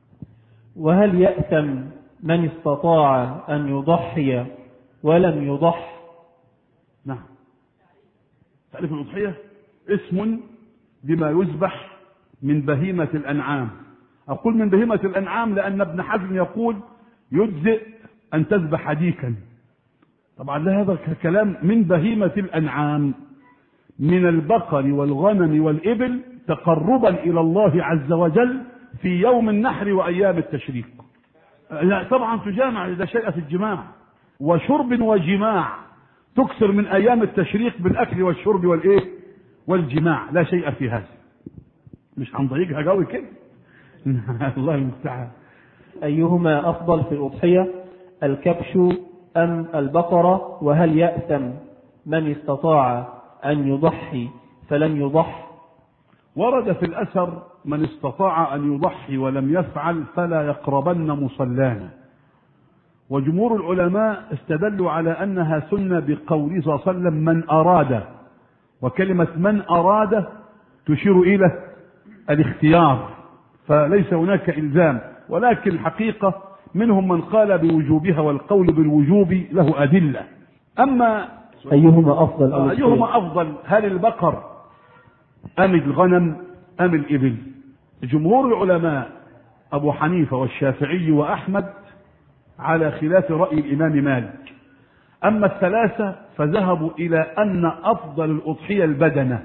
وهل يأثم من استطاع أن يضحي ولم يضح؟ نعم. تعريف الأضحية اسم بما يذبح من بهيمة الأنعام. أقول من بهيمة الأنعام لأن ابن حزم يقول يجزئ أن تذبح ديكا. طبعا هذا كلام من بهيمة الأنعام من البقر والغنم والإبل تقربا إلى الله عز وجل في يوم النحر وأيام التشريق. لا طبعا تجامع إذا شيء في الجماع، وشرب وجماع تكثر من أيام التشريق بالأكل والشرب والإيه والجماع، لا شيء في هذا. مش هنضيقها قوي كده. الله المستعان. أيهما أفضل في الأضحية، الكبش أم البقرة؟ وهل يأثم من استطاع أن يضحي فلم يضح؟ ورد في الأثر من استطاع أن يضحي ولم يفعل فلا يقربن مصلانا. وجمهور العلماء استدلوا على أنها سنة بقوله صلى الله عليه وسلم من أراد، وكلمة من أراد تشير إلى الاختيار، فليس هناك إلزام، ولكن الحقيقة منهم من قال بوجوبها، والقول بالوجوب له أدلة. أما أيهما أفضل؟ أيهما أفضل، هل البقر أم الغنم أم الإبل؟ جمهور العلماء أبو حنيفة والشافعي وأحمد على خلاف رأي الإمام مالك. أما الثلاثة فذهبوا إلى أن أفضل الأضحية البدنة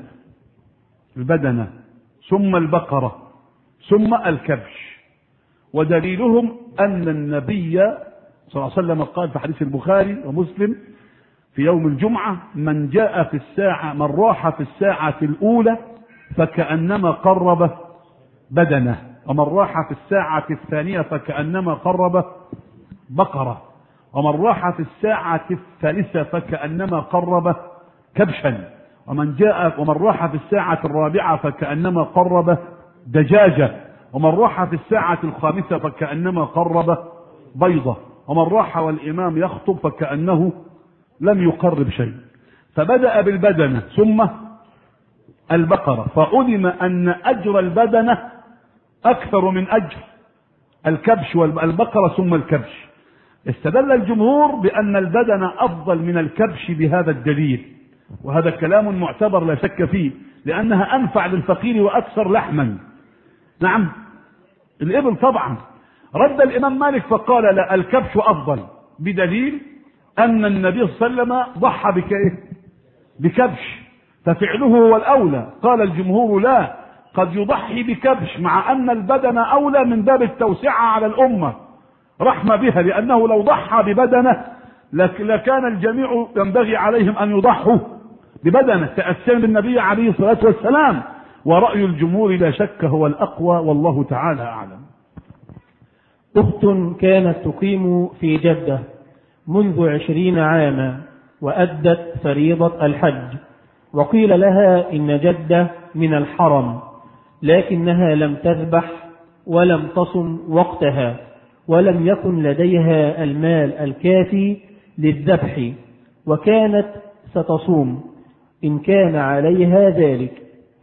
البدنة ثم البقرة ثم الكبش. ودليلهم أن النبي صلى الله عليه وسلم قال في حديث البخاري ومسلم في يوم الجمعة: من جاء في الساعة من راح في الساعة الأولى فكأنما قرب بدنه، ومن راح في الساعة الثانية فكأنما قرب بقرة، ومن راح في الساعة الثالثة فكأنما قرب كبشا، ومن جاء ومن راح في الساعة الرابعة فكأنما قرب دجاجة، ومن راح في الساعة الخامسة فكأنما قرب بيضة، ومن راح والإمام يخطب فكأنه لم يقرب شيء. فبدأ بالبدنة ثم البقرة، فعلم أن أجر البدنة أكثر من أجر الكبش والبقرة ثم الكبش. استدل الجمهور بأن البدنة أفضل من الكبش بهذا الدليل، وهذا كلام معتبر لا شك فيه، لأنها أنفع للفقير وأكثر لحما. نعم الإبل طبعا. رد الإمام مالك فقال لا، الكبش أفضل، بدليل أن النبي صلى الله عليه وسلم ضحى بكيه بكبش، ففعله هو الأولى. قال الجمهور لا، قد يضحي بكبش مع أن البدن أولى من باب التوسعة على الأمة رحمة بها، لأنه لو ضحى ببدنه لكان الجميع ينبغي عليهم أن يضحوا ببدنه تأسيا بالنبي عليه الصلاة والسلام. ورأي الجمهور لا شك هو الأقوى، والله تعالى أعلم. أخت كانت تقيم في جدة منذ عشرين عاما وأدت فريضة الحج، وقيل لها إن جدة من الحرم، لكنها لم تذبح ولم تصم وقتها، ولم يكن لديها المال الكافي للذبح، وكانت ستصوم إن كان عليها ذلك،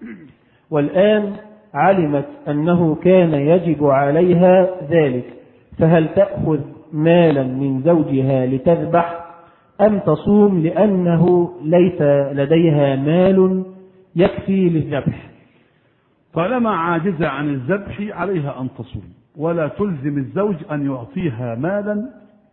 والآن علمت أنه كان يجب عليها ذلك، فهل تأخذ مالا من زوجها لتذبح أم تصوم لأنه ليس لديها مال يكفي للذبح؟ طالما عاجزة عن الذبح عليها أن تصوم، ولا تلزم الزوج أن يعطيها مالا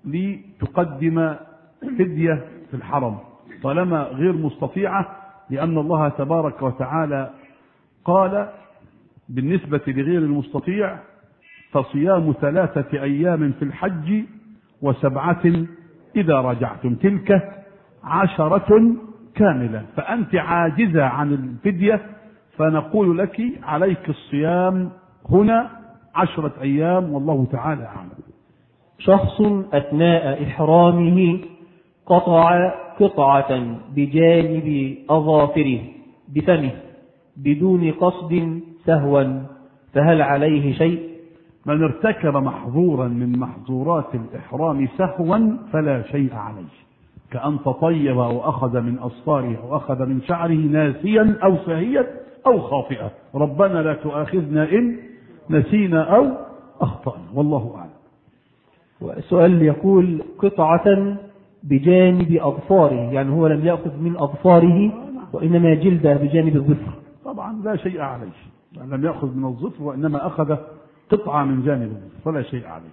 لتقدم فدية في الحرم طالما غير مستطيعة، لأن الله تبارك وتعالى قال بالنسبة لغير المستطيع: فصيام ثلاثة أيام في الحج وسبعة إذا رجعتم، تلك عشرة كاملة. فأنت عاجزة عن الفدية، فنقول لك عليك الصيام هنا عشرة أيام، والله تعالى أعلم. شخص أثناء إحرامه قطع قطعة بجانب أظافره بفمه بدون قصد سهوا، فهل عليه شيء؟ من ارتكب محظورا من محظورات الإحرام سهوا فلا شيء عليه، كأن تطيب أو أخذ من أصفاره أو أخذ من شعره ناسيا أو سهيا أو خاطئا. ربنا لا تؤاخذنا إن نسينا أو أخطأنا، والله أعلم. والسؤال يقول: قطعة بجانب أظفاره، يعني هو لم يأخذ من أظفاره وإنما جلده بجانب الظفر. طبعا لا شيء عليه، لم يأخذ من الظفر وإنما أخذ قطعة من جانب الظفر فلا شيء عليه.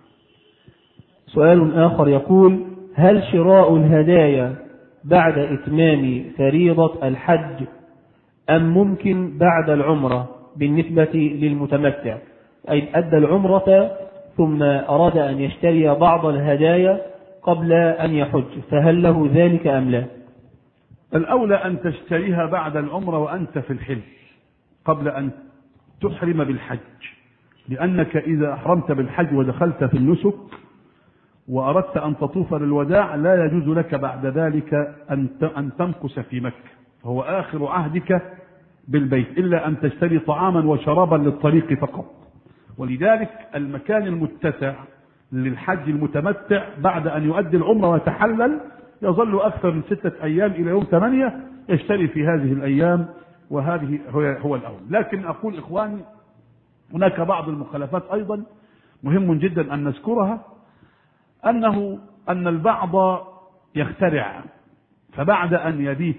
سؤال آخر يقول: هل شراء الهدايا بعد إتمام فريضة الحج أم ممكن بعد العمرة بالنسبة للمتمتع؟ أي أدى العمرة ثم أراد أن يشتري بعض الهدايا قبل أن يحج، فهل له ذلك أم لا؟ الأولى أن تشتريها بعد العمرة وأنت في الحل قبل أن تحرم بالحج، لأنك إذا أحرمت بالحج ودخلت في النسك وأردت أن تطوف للوداع لا يجوز لك بعد ذلك أن تمكث في مكة، فهو آخر عهدك بالبيت إلا أن تشتري طعاما وشرابا للطريق فقط. ولذلك المكان المتسع للحج المتمتع بعد أن يؤدي العمرة ويتحلل يظل أكثر من ستة أيام إلى يوم ثمانية يشتري في هذه الأيام، وهذه هو الأول. لكن أقول إخواني هناك بعض المخالفات أيضا مهم جدا أن نذكرها، أنه أن البعض يخترع، فبعد أن يبيت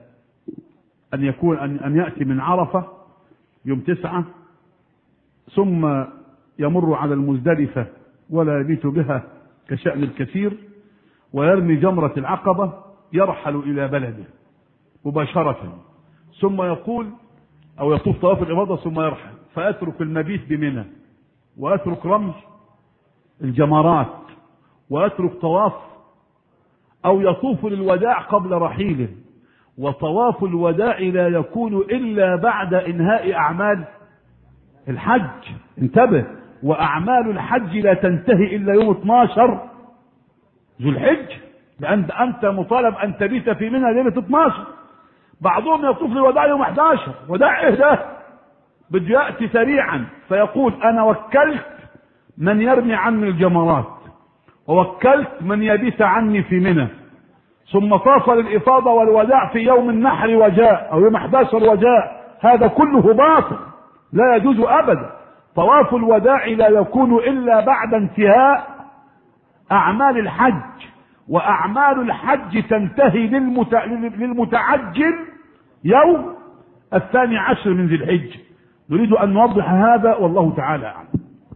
أن يكون أن, أن يأتي من عرفة يوم تسعة ثم يمر على المزدلفة ولا يبيت بها كشأن الكثير ويرمي جمرة العقبة يرحل إلى بلده مباشرة، ثم يقول أو يطوف طواف الإفاضة ثم يرحل، فأترك المبيت بمنى وأترك رمي الجمرات وأترك طواف، أو يطوف للوداع قبل رحيله، وطواف الوداع لا يكون إلا بعد إنهاء أعمال الحج. انتبه، وأعمال الحج لا تنتهي إلا يوم اثني عشر ذو الحج، لأن أنت مطالب أن تبيت في منها ليلة اثني عشر. بعضهم يطوف للوداع يوم أحد عشر، وداع إيه ده؟ بده يأتي سريعا فيقول أنا وكلت من يرمي عني الجمرات ووكلت من يبيت عني في منى، ثم طاف للإفاضة والوداع في يوم النحر وجاء أو يوم أحد عشر وجاء. هذا كله باطل لا يجوز أبدا. طواف الوداع لا يكون إلا بعد انتهاء أعمال الحج، وأعمال الحج تنتهي للمتعجل يوم الثاني عشر من ذي الحجة. نريد أن نوضح هذا والله تعالى أعلم.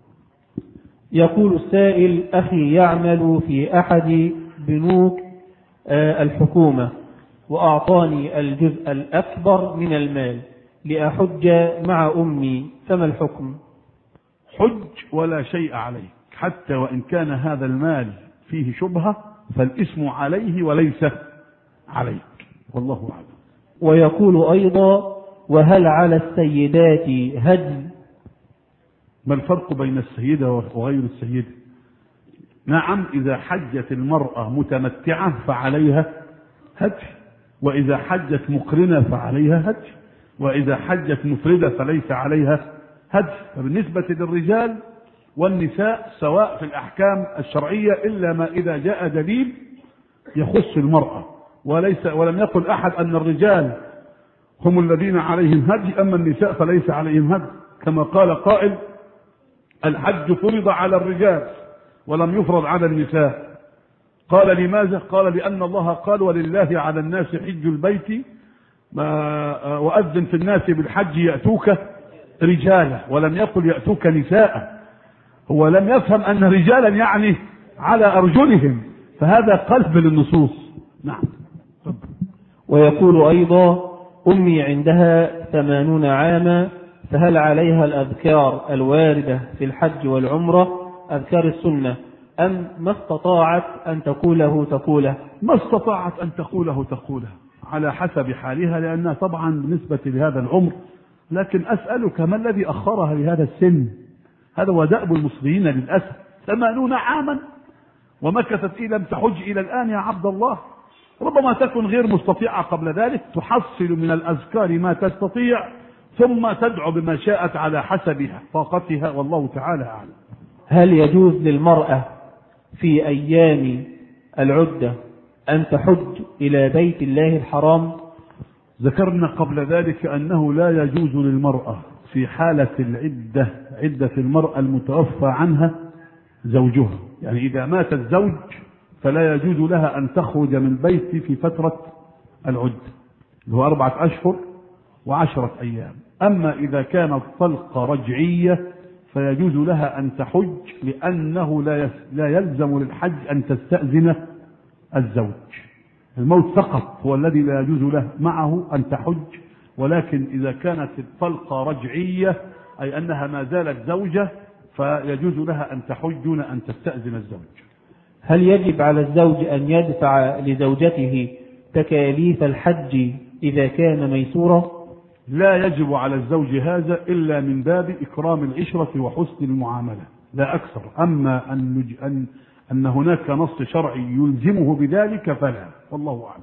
يقول السائل: أخي يعمل في أحد بنوك الحكومة وأعطاني الجزء الأكبر من المال لأحج مع أمي، فما الحكم؟ حج ولا شيء عليك، حتى وإن كان هذا المال فيه شبهة فالاسم عليه وليس عليك، والله أعلم. ويقول أيضا: وهل على السيدات هدي؟ ما الفرق بين السيدة وغير السيدة؟ نعم، إذا حجت المرأة متمتعة فعليها هدي، وإذا حجت مقرنة فعليها هدي، وإذا حجت مفردة فليس عليها هدي. فبالنسبة للرجال والنساء سواء في الأحكام الشرعية إلا ما إذا جاء دليل يخص المرأة، وليس ولم يقل أحد أن الرجال هم الذين عليهم هدي أما النساء فليس عليهم هدي، كما قال قائل: الحج فرض على الرجال ولم يفرض على النساء. قال: لماذا؟ قال: لأن الله قال: ولله على الناس حج البيت وأذن في الناس بالحج يأتوك رجالا، ولم يقل يأتوك نساء. هو لم يفهم أن رجالا يعني على أرجلهم، فهذا قلب للنصوص. نعم. ويقول أيضا: أمي عندها ثمانون عاما، فهل عليها الأذكار الواردة في الحج والعمرة أذكار السنة أم ما استطاعت أن تقوله تقوله؟ ما استطاعت أن تقوله تقوله على حسب حالها، لأنها طبعا بالنسبة لهذا العمر. لكن أسألك ما الذي أخرها لهذا السن؟ هذا هو دأب المصريين للأسف، ثمانون عاما ومكثت إلى لم تحج إلى الآن يا عبد الله. ربما تكن غير مستطيعة قبل ذلك، تحصل من الأذكار ما تستطيع، ثم تدعو بما شاءت على حسب طاقتها، والله تعالى أعلم. هل يجوز للمرأة في أيام العدة أن تحج إلى بيت الله الحرام؟ ذكرنا قبل ذلك أنه لا يجوز للمرأة في حالة العدة، عدة المرأة المتوفى عنها زوجها، يعني إذا مات الزوج فلا يجوز لها أن تخرج من البيت في فترة العدة اللي هو أربعة أشهر وعشرة أيام. أما إذا كانت طلقة رجعية فيجوز لها أن تحج، لأنه لا يلزم للحج أن تستأذن الزوج. الموت فقط هو الذي لا يجوز له معه أن تحج، ولكن إذا كانت الطلقة رجعية أي أنها ما زالت زوجة فيجوز لها أن تحج دون أن تستأذن الزوج. هل يجب على الزوج أن يدفع لزوجته تكاليف الحج إذا كان ميسورا؟ لا يجب على الزوج هذا إلا من باب إكرام العشرة وحسن المعاملة لا أكثر. أما أن, أن, أن هناك نص شرعي يلزمه بذلك فلا، والله أعلم.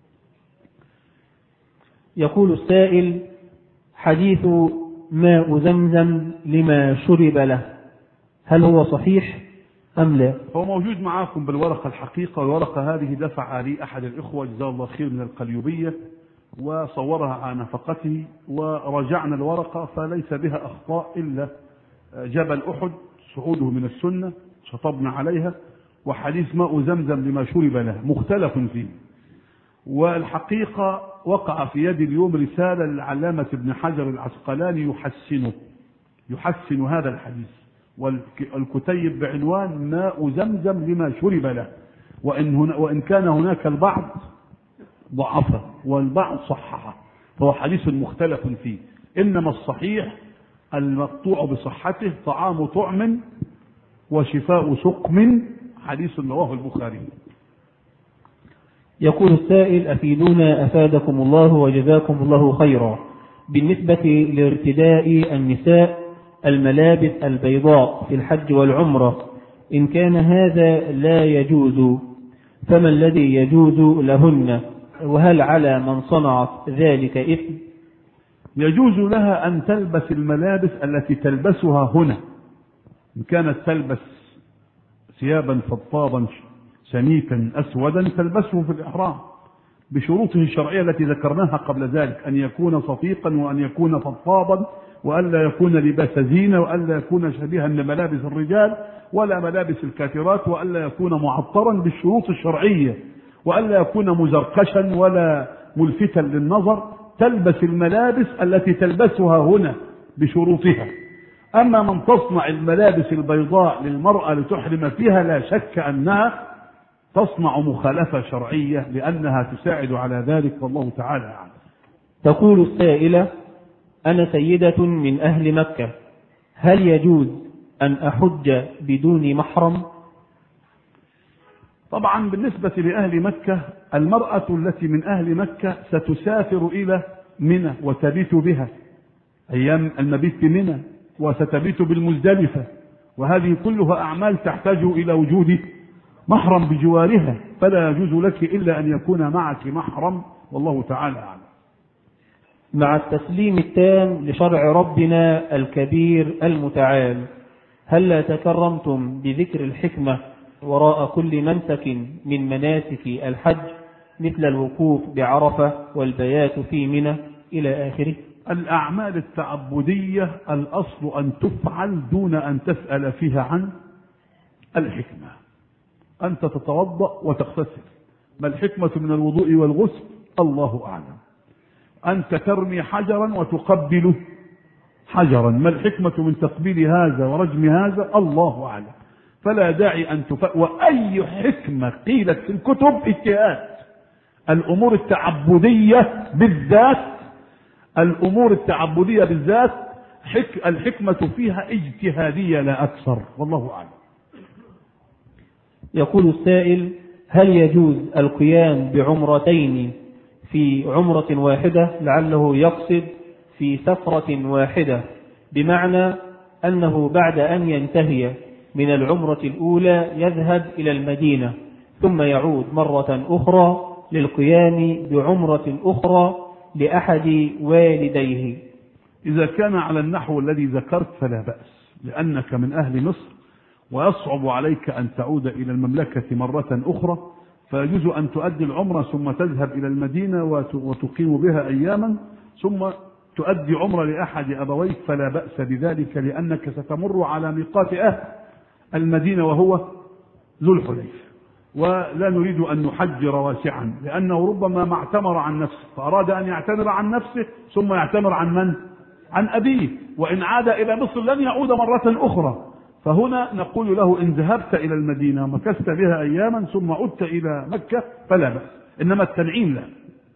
يقول السائل: حديث ماء زمزم لما شرب له، هل هو صحيح أم لا؟ هو موجود معاكم بالورقة الحقيقة، والورقة هذه دفع لي أحد الإخوة جزاه الله خير من القليوبية وصورها على نفقته، ورجعنا الورقة فليس بها أخطاء إلا جبل أحد صعوده من السنة شطبنا عليها، وحديث ماء زمزم لما شرب له مختلف فيه. والحقيقة وقع في يد اليوم رسالة للعلامة ابن حجر العسقلاني يحسنه يحسن هذا الحديث، والكتيب بعنوان ماء زمزم لما شرب له، وإن, هنا وإن كان هناك البعض ضعفه والبعض صححه، فهو حديث مختلف فيه. إنما الصحيح المقطوع بصحته طعام طعم وشفاء سقم، حديث رواه البخاري. يقول السائل: أفيدونا أفادكم الله وجزاكم الله خيرا، بالنسبة لارتداء النساء الملابس البيضاء في الحج والعمرة، إن كان هذا لا يجوز فما الذي يجوز لهن؟ وهل على من صنعت ذلك إثم؟ يجوز لها أن تلبس الملابس التي تلبسها هنا، إن كانت تلبس ثيابا فضفاضا سميكا أسودا تلبسه في الإحرام بشروطه الشرعية التي ذكرناها قبل ذلك، أن يكون صفيقا وأن يكون فضفاضا وألا يكون لباس زينة وألا يكون شبيها لملابس الرجال ولا ملابس الكافرات وألا يكون معطرا بالشروط الشرعية وألا يكون مزرقشا ولا ملفتا للنظر. تلبس الملابس التي تلبسها هنا بشروطها. أما من تصنع الملابس البيضاء للمرأة لتحرم فيها لا شك أنها تصنع مخالفة شرعية لأنها تساعد على ذلك، والله تعالى أعلم. تقول السائلة: أنا سيدة من أهل مكة، هل يجوز أن أحج بدون محرم؟ طبعا بالنسبة لأهل مكة، المرأة التي من أهل مكة ستسافر إلى منى وتبيت بها أيام المبيت في منى وستبيت بالمزدلفة، وهذه كلها أعمال تحتاج إلى وجود محرم بجوارها، فلا يجوز لك إلا أن يكون معك محرم، والله تعالى أعلم. مع التسليم التام لشرع ربنا الكبير المتعال، هل لا تكرمتم بذكر الحكمة وراء كل منسك من مناسك الحج مثل الوقوف بعرفة والبيات في منى إلى آخره؟ الأعمال التعبدية الأصل أن تفعل دون أن تسأل فيها عن الحكمة. أنت تتوضأ وتغتسل، ما الحكمة من الوضوء والغسل؟ الله أعلم. أنت ترمي حجرا وتقبل حجرا، ما الحكمة من تقبيل هذا ورجم هذا؟ الله أعلم. فلا داعي أن تف... وأي حكمة قيلت في الكتب اجتهاد. الأمور التعبدية بالذات الأمور التعبدية بالذات حك... الحكمة فيها اجتهادية لا أكثر، والله أعلم. يقول السائل: هل يجوز القيام بعمرتين في عمرة واحدة، لعله يقصد في سفرة واحدة، بمعنى أنه بعد أن ينتهي من العمرة الأولى يذهب إلى المدينة ثم يعود مرة أخرى للقيام بعمرة أخرى لأحد والديه؟ إذا كان على النحو الذي ذكرت فلا بأس، لأنك من أهل مصر ويصعب عليك أن تعود إلى المملكة مرة أخرى، فيجوز أن تؤدي العمرة ثم تذهب إلى المدينة وتقيم بها أياما ثم تؤدي عمرة لأحد أبويك، فلا بأس بذلك، لأنك ستمر على ميقات أهل المدينة وهو ذو الحليفة. ولا نريد أن نحجر واسعا، لأنه ربما ما اعتمر عن نفسه فأراد أن يعتمر عن نفسه ثم يعتمر عن من؟ عن أبيه، وإن عاد إلى مصر لن يعود مرة أخرى. فهنا نقول له إن ذهبت إلى المدينة ومكثت بها أياما ثم عدت إلى مكة فلا بأس، إنما التنعيم لا.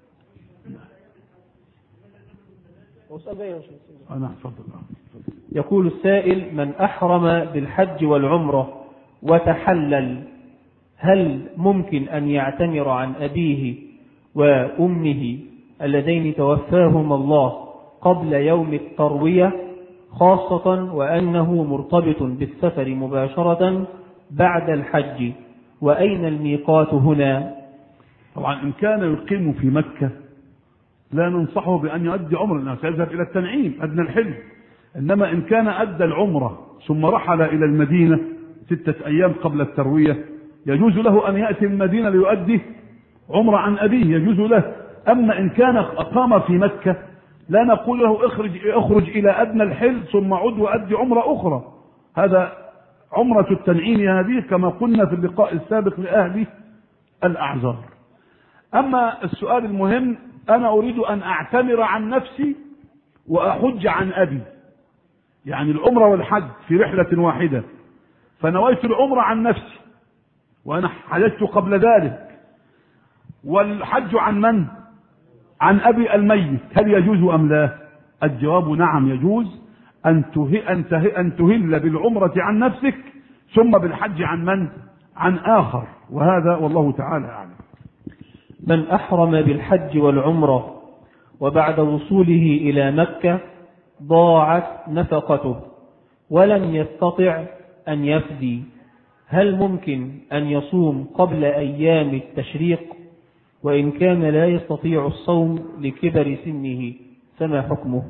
أنا أفضل. يقول السائل: من أحرم بالحج والعمرة وتحلل، هل ممكن أن يعتمر عن أبيه وأمه اللذين توفاهما الله قبل يوم التروية، خاصة وأنه مرتبط بالسفر مباشرة بعد الحج؟ وأين الميقات هنا؟ طبعا إن كان يقيم في مكة لا ننصحه بأن يؤدي عمرة، لأنه سيذهب إلى التنعيم أدنى الحل. إنما إن كان أدى العمرة ثم رحل إلى المدينة ستة أيام قبل التروية يجوز له أن يأتي المدينة ليؤدي عمرة عن أبيه، يجوز له. أما إن كان أقام في مكة لا نقول له اخرج, اخرج إلى أدنى الحل ثم عد وأدي عمرة أخرى. هذا عمرة التنعيم هذه كما قلنا في اللقاء السابق لأهل الأعذار. أما السؤال المهم، أنا أريد أن أعتمر عن نفسي وأحج عن أبي، يعني العمرة والحج في رحلة واحدة، فنويت العمرة عن نفسي وأنا حججت قبل ذلك، والحج عن من؟ عن أبي الميت، هل يجوز أم لا؟ الجواب نعم يجوز، أن أن تهل بالعمرة عن نفسك ثم بالحج عن من؟ عن آخر، وهذا والله تعالى أعلم. من أحرم بالحج والعمرة وبعد وصوله إلى مكة ضاعت نفقته ولم يستطع أن يفدي، هل ممكن أن يصوم قبل أيام التشريق؟ وإن كان لا يستطيع الصوم لكبر سنه فما حكمه؟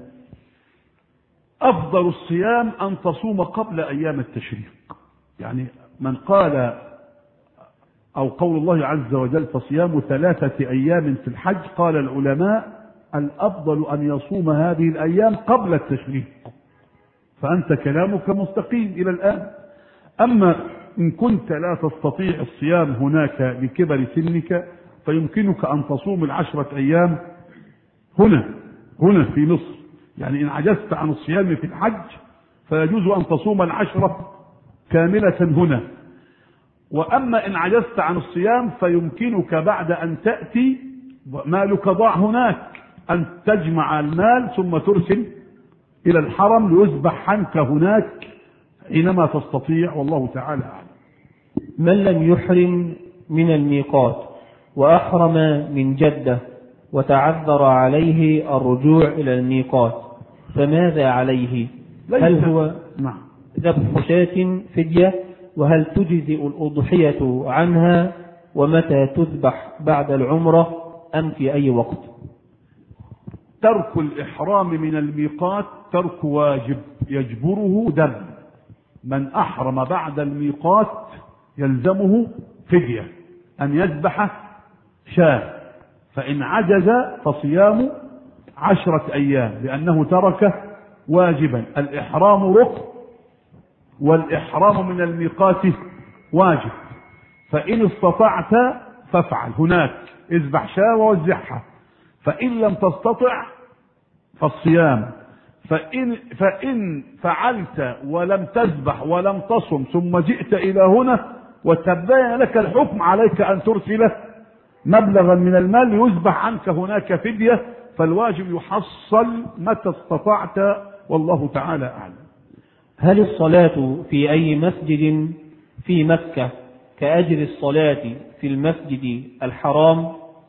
أفضل الصيام أن تصوم قبل أيام التشريق، يعني من قال أو قول الله عز وجل فصيام ثلاثة أيام في الحج، قال العلماء الأفضل أن يصوم هذه الأيام قبل التشريق، فأنت كلامك مستقيم إلى الآن. أما إن كنت لا تستطيع الصيام هناك لكبر سنك فيمكنك أن تصوم العشرة أيام هنا هنا في مصر، يعني إن عجزت عن الصيام في الحج فيجوز أن تصوم العشرة كاملة هنا. وأما إن عجزت عن الصيام فيمكنك بعد أن تأتي مالك ضاع هناك أن تجمع المال ثم ترسل إلى الحرم ليذبح عنك هناك حينما تستطيع، والله تعالى أعلم. من لم يحرم من الميقات وأحرم من جدة وتعذر عليه الرجوع إلى الميقات فماذا عليه؟ هل هو ذبح شاة فدية؟ وهل تجزئ الأضحية عنها؟ ومتى تذبح بعد العمرة أم في أي وقت؟ ترك الإحرام من الميقات ترك واجب يجبره دم. من أحرم بعد الميقات يلزمه فدية أن يذبح شاة، فإن عجز فصيام عشرة أيام لأنه ترك واجبا. الإحرام ركن والإحرام من الميقات واجب، فإن استطعت فافعل هناك اذبح شاة ووزعها، فإن لم تستطع فالصيام. فإن, فإن فعلت ولم تذبح ولم تصم ثم جئت إلى هنا وتبين لك الحكم عليك أن ترسل مبلغا من المال يذبح عنك هناك فدية، فالواجب يحصل متى استطعت، والله تعالى أعلم. هل الصلاة في أي مسجد في مكة كأجر الصلاة في المسجد الحرام؟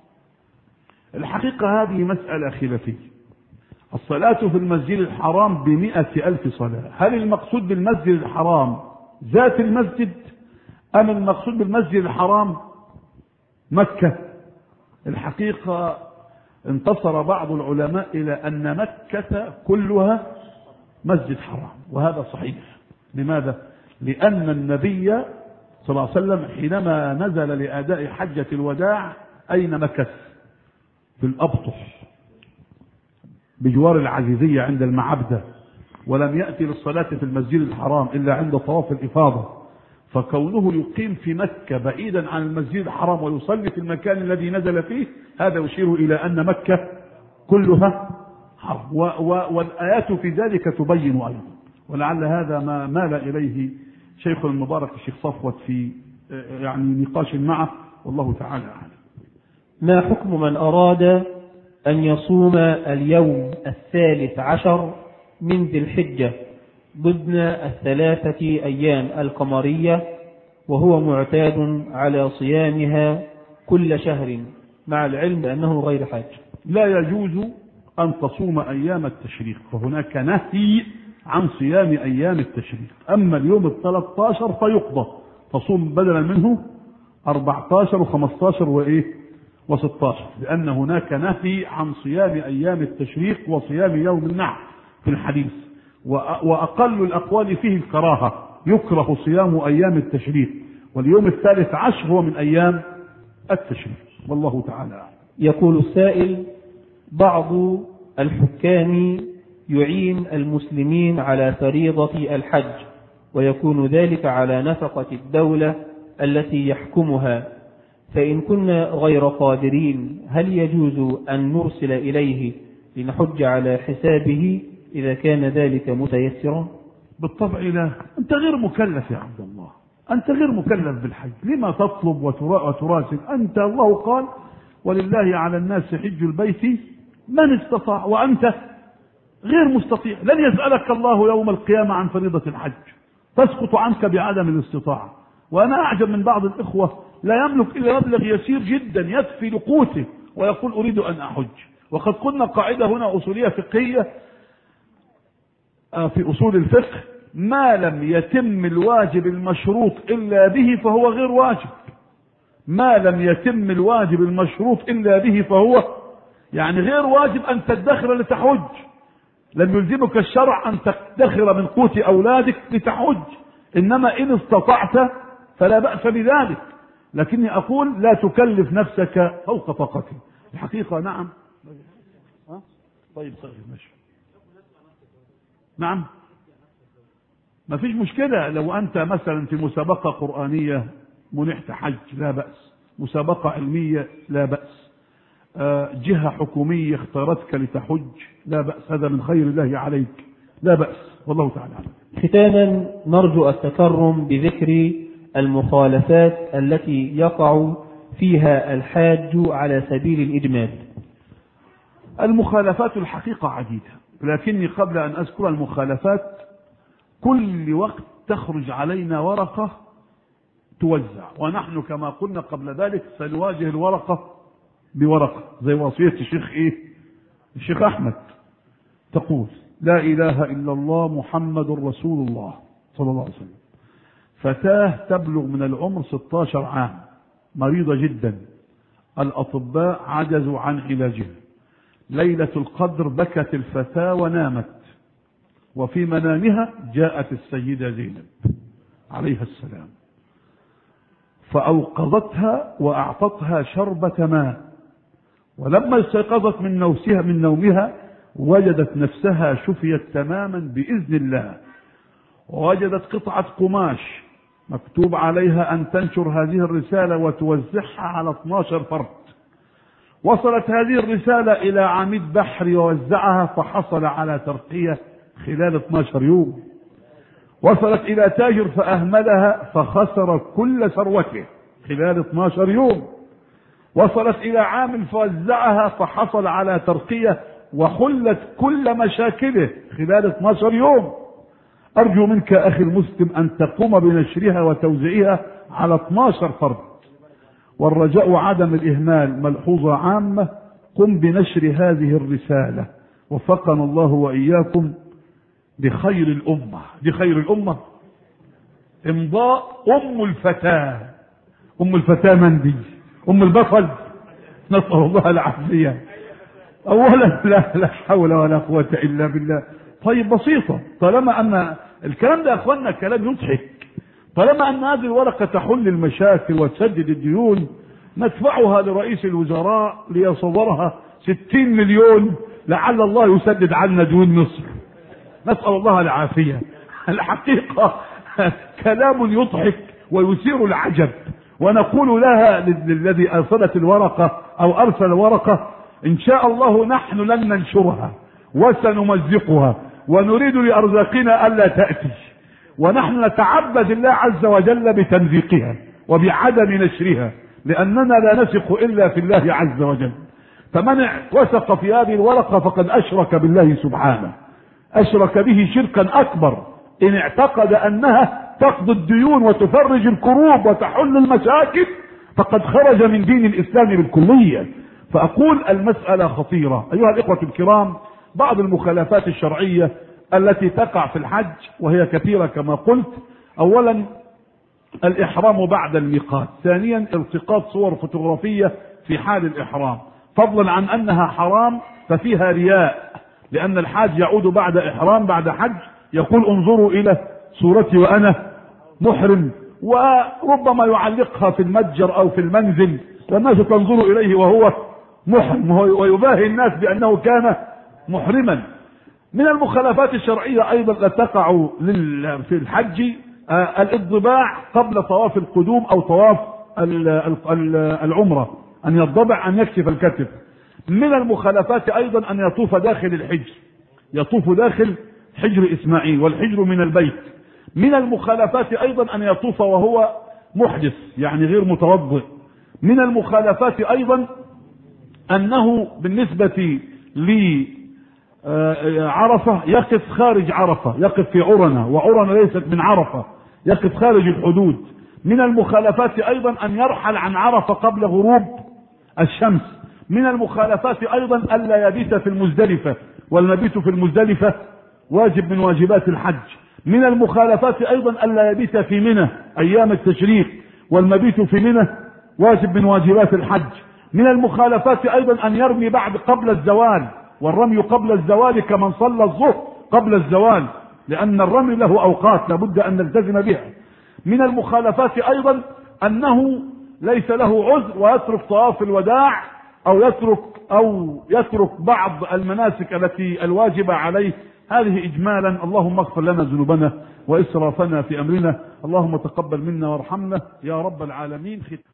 الحقيقة هذه مسألة خلافية. الصلاة في المسجد الحرام بمئة ألف صلاة، هل المقصود بالمسجد الحرام ذات المسجد أم المقصود بالمسجد الحرام مكة؟ الحقيقة انتصر بعض العلماء إلى أن مكة كلها مسجد حرام، وهذا صحيح. لماذا؟ لأن النبي صلى الله عليه وسلم حينما نزل لأداء حجة الوداع أين مكث؟ في الأبطح بجوار العزيزية عند المعبدة، ولم يأتي للصلاة في المسجد الحرام إلا عند طواف الإفاضة. فكونه يقيم في مكة بعيدا عن المسجد الحرام ويصلي في المكان الذي نزل فيه، هذا يشير إلى أن مكة كلها حرم، والآيات في ذلك تبين أيضا. ولعل هذا ما مال إليه شيخ المبارك الشيخ صفوت في يعني نقاش معه، والله تعالى أعلم. ما حكم من أراد أن يصوم اليوم الثالث عشر من ذي الحجة ضمن الثلاثة أيام القمرية، وهو معتاد على صيامها كل شهر، مع العلم بأنه غير حاج؟ لا يجوز أن تصوم أيام التشريق، فهناك نهي عن صيام أيام التشريق. أما اليوم الثلاث عشر فيقضى، تصوم بدلا منه أربعة عشر وخمسة عشر وإيه وستة عشر، لأن هناك نهي عن صيام أيام التشريق وصيام يوم النحر في الحديث، وأقل الأقوال فيه الكراهة، يكره صيام أيام التشريق، واليوم الثالث عشر هو من أيام التشريق، والله تعالى أعلم. يقول السائل: بعض الحكام يعين المسلمين على فريضة الحج، ويكون ذلك على نفقة الدولة التي يحكمها، فإن كنا غير قادرين هل يجوز أن نرسل إليه لنحج على حسابه إذا كان ذلك متيسرا؟ بالطبع لا، أنت غير مكلف يا عبد الله، أنت غير مكلف بالحج، لما تطلب وتراسل؟ أنت الله قال: ولله على الناس حج البيت من استطاع، وأنت غير مستطيع. لن يسألك الله يوم القيامة عن فريضة الحج، تسقط عنك بعدم الاستطاعة. وأنا أعجب من بعض الإخوة لا يملك إلا مبلغ يسير جدا يكفي لقوته ويقول أريد أن أحج. وقد قلنا قاعدة هنا أصولية فقهية في أصول الفقه: ما لم يتم الواجب المشروط إلا به فهو غير واجب. ما لم يتم الواجب المشروط إلا به فهو يعني غير واجب أن تدخر لتحج. لم يلزمك الشرع أن تدخر من قوت أولادك لتحج، إنما إن استطعت فلا بأس بذلك. لكني أقول لا تكلف نفسك فوق طاقتك. الحقيقة نعم. طيب طيب ماشي. نعم ما فيش مشكلة. لو أنت مثلا في مسابقة قرآنية منحت حج لا بأس، مسابقة علمية لا بأس، جهة حكومية اختارتك لتحج لا بأس، هذا من خير الله عليك لا بأس، والله تعالى أعلم. ختاما نرجو التكرم بذكر المخالفات التي يقع فيها الحاج على سبيل الإجمال. المخالفات الحقيقة عديدة، لكني قبل أن أذكر المخالفات كل وقت تخرج علينا ورقة توزع، ونحن كما قلنا قبل ذلك سنواجه الورقة بورقة، زي وصية الشيخ إيه؟ الشيخ أحمد، تقول: لا إله إلا الله محمد رسول الله صلى الله عليه وسلم. فتاة تبلغ من العمر ستة عشر عام، مريضة جدا، الأطباء عجزوا عن علاجها. ليلة القدر بكت الفتاة ونامت، وفي منامها جاءت السيدة زينب عليها السلام فأوقظتها وأعطتها شربة ماء، ولما استيقظت من نومها من نومها وجدت نفسها شفيت تماما بإذن الله، ووجدت قطعة قماش مكتوب عليها أن تنشر هذه الرسالة وتوزعها على اثني عشر فرد. وصلت هذه الرسالة إلى عميد بحري ووزعها، فحصل على ترقية خلال اثني عشر يوم. وصلت إلى تاجر فأهملها فخسر كل ثروته خلال اثني عشر يوم. وصلت إلى عامل فوزعها فحصل على ترقية وحلت كل مشاكله خلال اثني عشر يوم. أرجو منك أخي المسلم أن تقوم بنشرها وتوزيعها على اثني عشر فرد، والرجاء عدم الإهمال. ملحوظة عامة: قم بنشر هذه الرسالة، وفقنا الله وإياكم بخير الأمة. دي خير الأمة. امضاء أم الفتاة. أم الفتاة من دي؟ أم البطل، نسأل الله العافية. اولا لا لا حول ولا قوة الا بالله. طيب بسيطة، طالما ان الكلام ده يا اخوانا كلام يضحك، طالما ان هذه الورقة تحل المشاكل وتسدد الديون ندفعها لرئيس الوزراء ليصورها ستين مليون لعل الله يسدد عنا ديون مصر. نسأل الله العافية. الحقيقة كلام يضحك ويثير العجب، ونقول لها للذي ارسلت الورقة او ارسل الورقة ان شاء الله نحن لن ننشرها وسنمزقها، ونريد لارزاقنا الا تأتي، ونحن نتعبد الله عز وجل بتمزيقها وبعدم نشرها، لاننا لا نثق الا في الله عز وجل. فمن وثق في هذه الورقة فقد اشرك بالله سبحانه، اشرك به شركا اكبر ان اعتقد انها تقضي الديون وتفرج الكروب وتحل المشاكل، فقد خرج من دين الاسلام بالكلية. فاقول المسألة خطيرة ايها الاخوة الكرام. بعض المخالفات الشرعية التي تقع في الحج وهي كثيرة كما قلت: اولا الاحرام بعد الميقات، ثانيا التقاط صور فوتوغرافية في حال الاحرام، فضلا عن انها حرام ففيها رياء، لان الحاج يعود بعد احرام بعد حج يقول انظروا الى صورتي وانا محرم، وربما يعلقها في المتجر او في المنزل والناس تنظر اليه وهو محرم ويباهي الناس بانه كان محرما. من المخالفات الشرعية ايضا لا تقع في الحج الانضباع قبل طواف القدوم او طواف العمرة، ان يضبع ان يكشف الكتف. من المخالفات ايضا ان يطوف داخل الحجر، يطوف داخل حجر اسماعيل، والحجر من البيت. من المخالفات ايضا ان يطوف وهو محدث يعني غير متوضئ. من المخالفات ايضا انه بالنسبة لعرفة يقف خارج عرفة، يقف في عرنة، وعرنة ليست من عرفة، يقف خارج الحدود. من المخالفات ايضا ان يرحل عن عرفة قبل غروب الشمس. من المخالفات ايضا الا يبيت في المزدلفة، والمبيت في المزدلفة واجب من واجبات الحج. من المخالفات ايضا الا يبيت في منى ايام التشريق، والمبيت في منى واجب من واجبات الحج. من المخالفات ايضا ان يرمي بعد قبل الزوال، والرمي قبل الزوال كمن صلى الظهر قبل الزوال، لان الرمي له اوقات لابد ان نلتزم بها. من المخالفات ايضا انه ليس له عذر ويترك طواف الوداع او يترك او يترك بعض المناسك التي الواجبة عليه. هذه اجمالا. اللهم اغفر لنا ذنوبنا واسرافنا في امرنا، اللهم تقبل منا وارحمنا يا رب العالمين.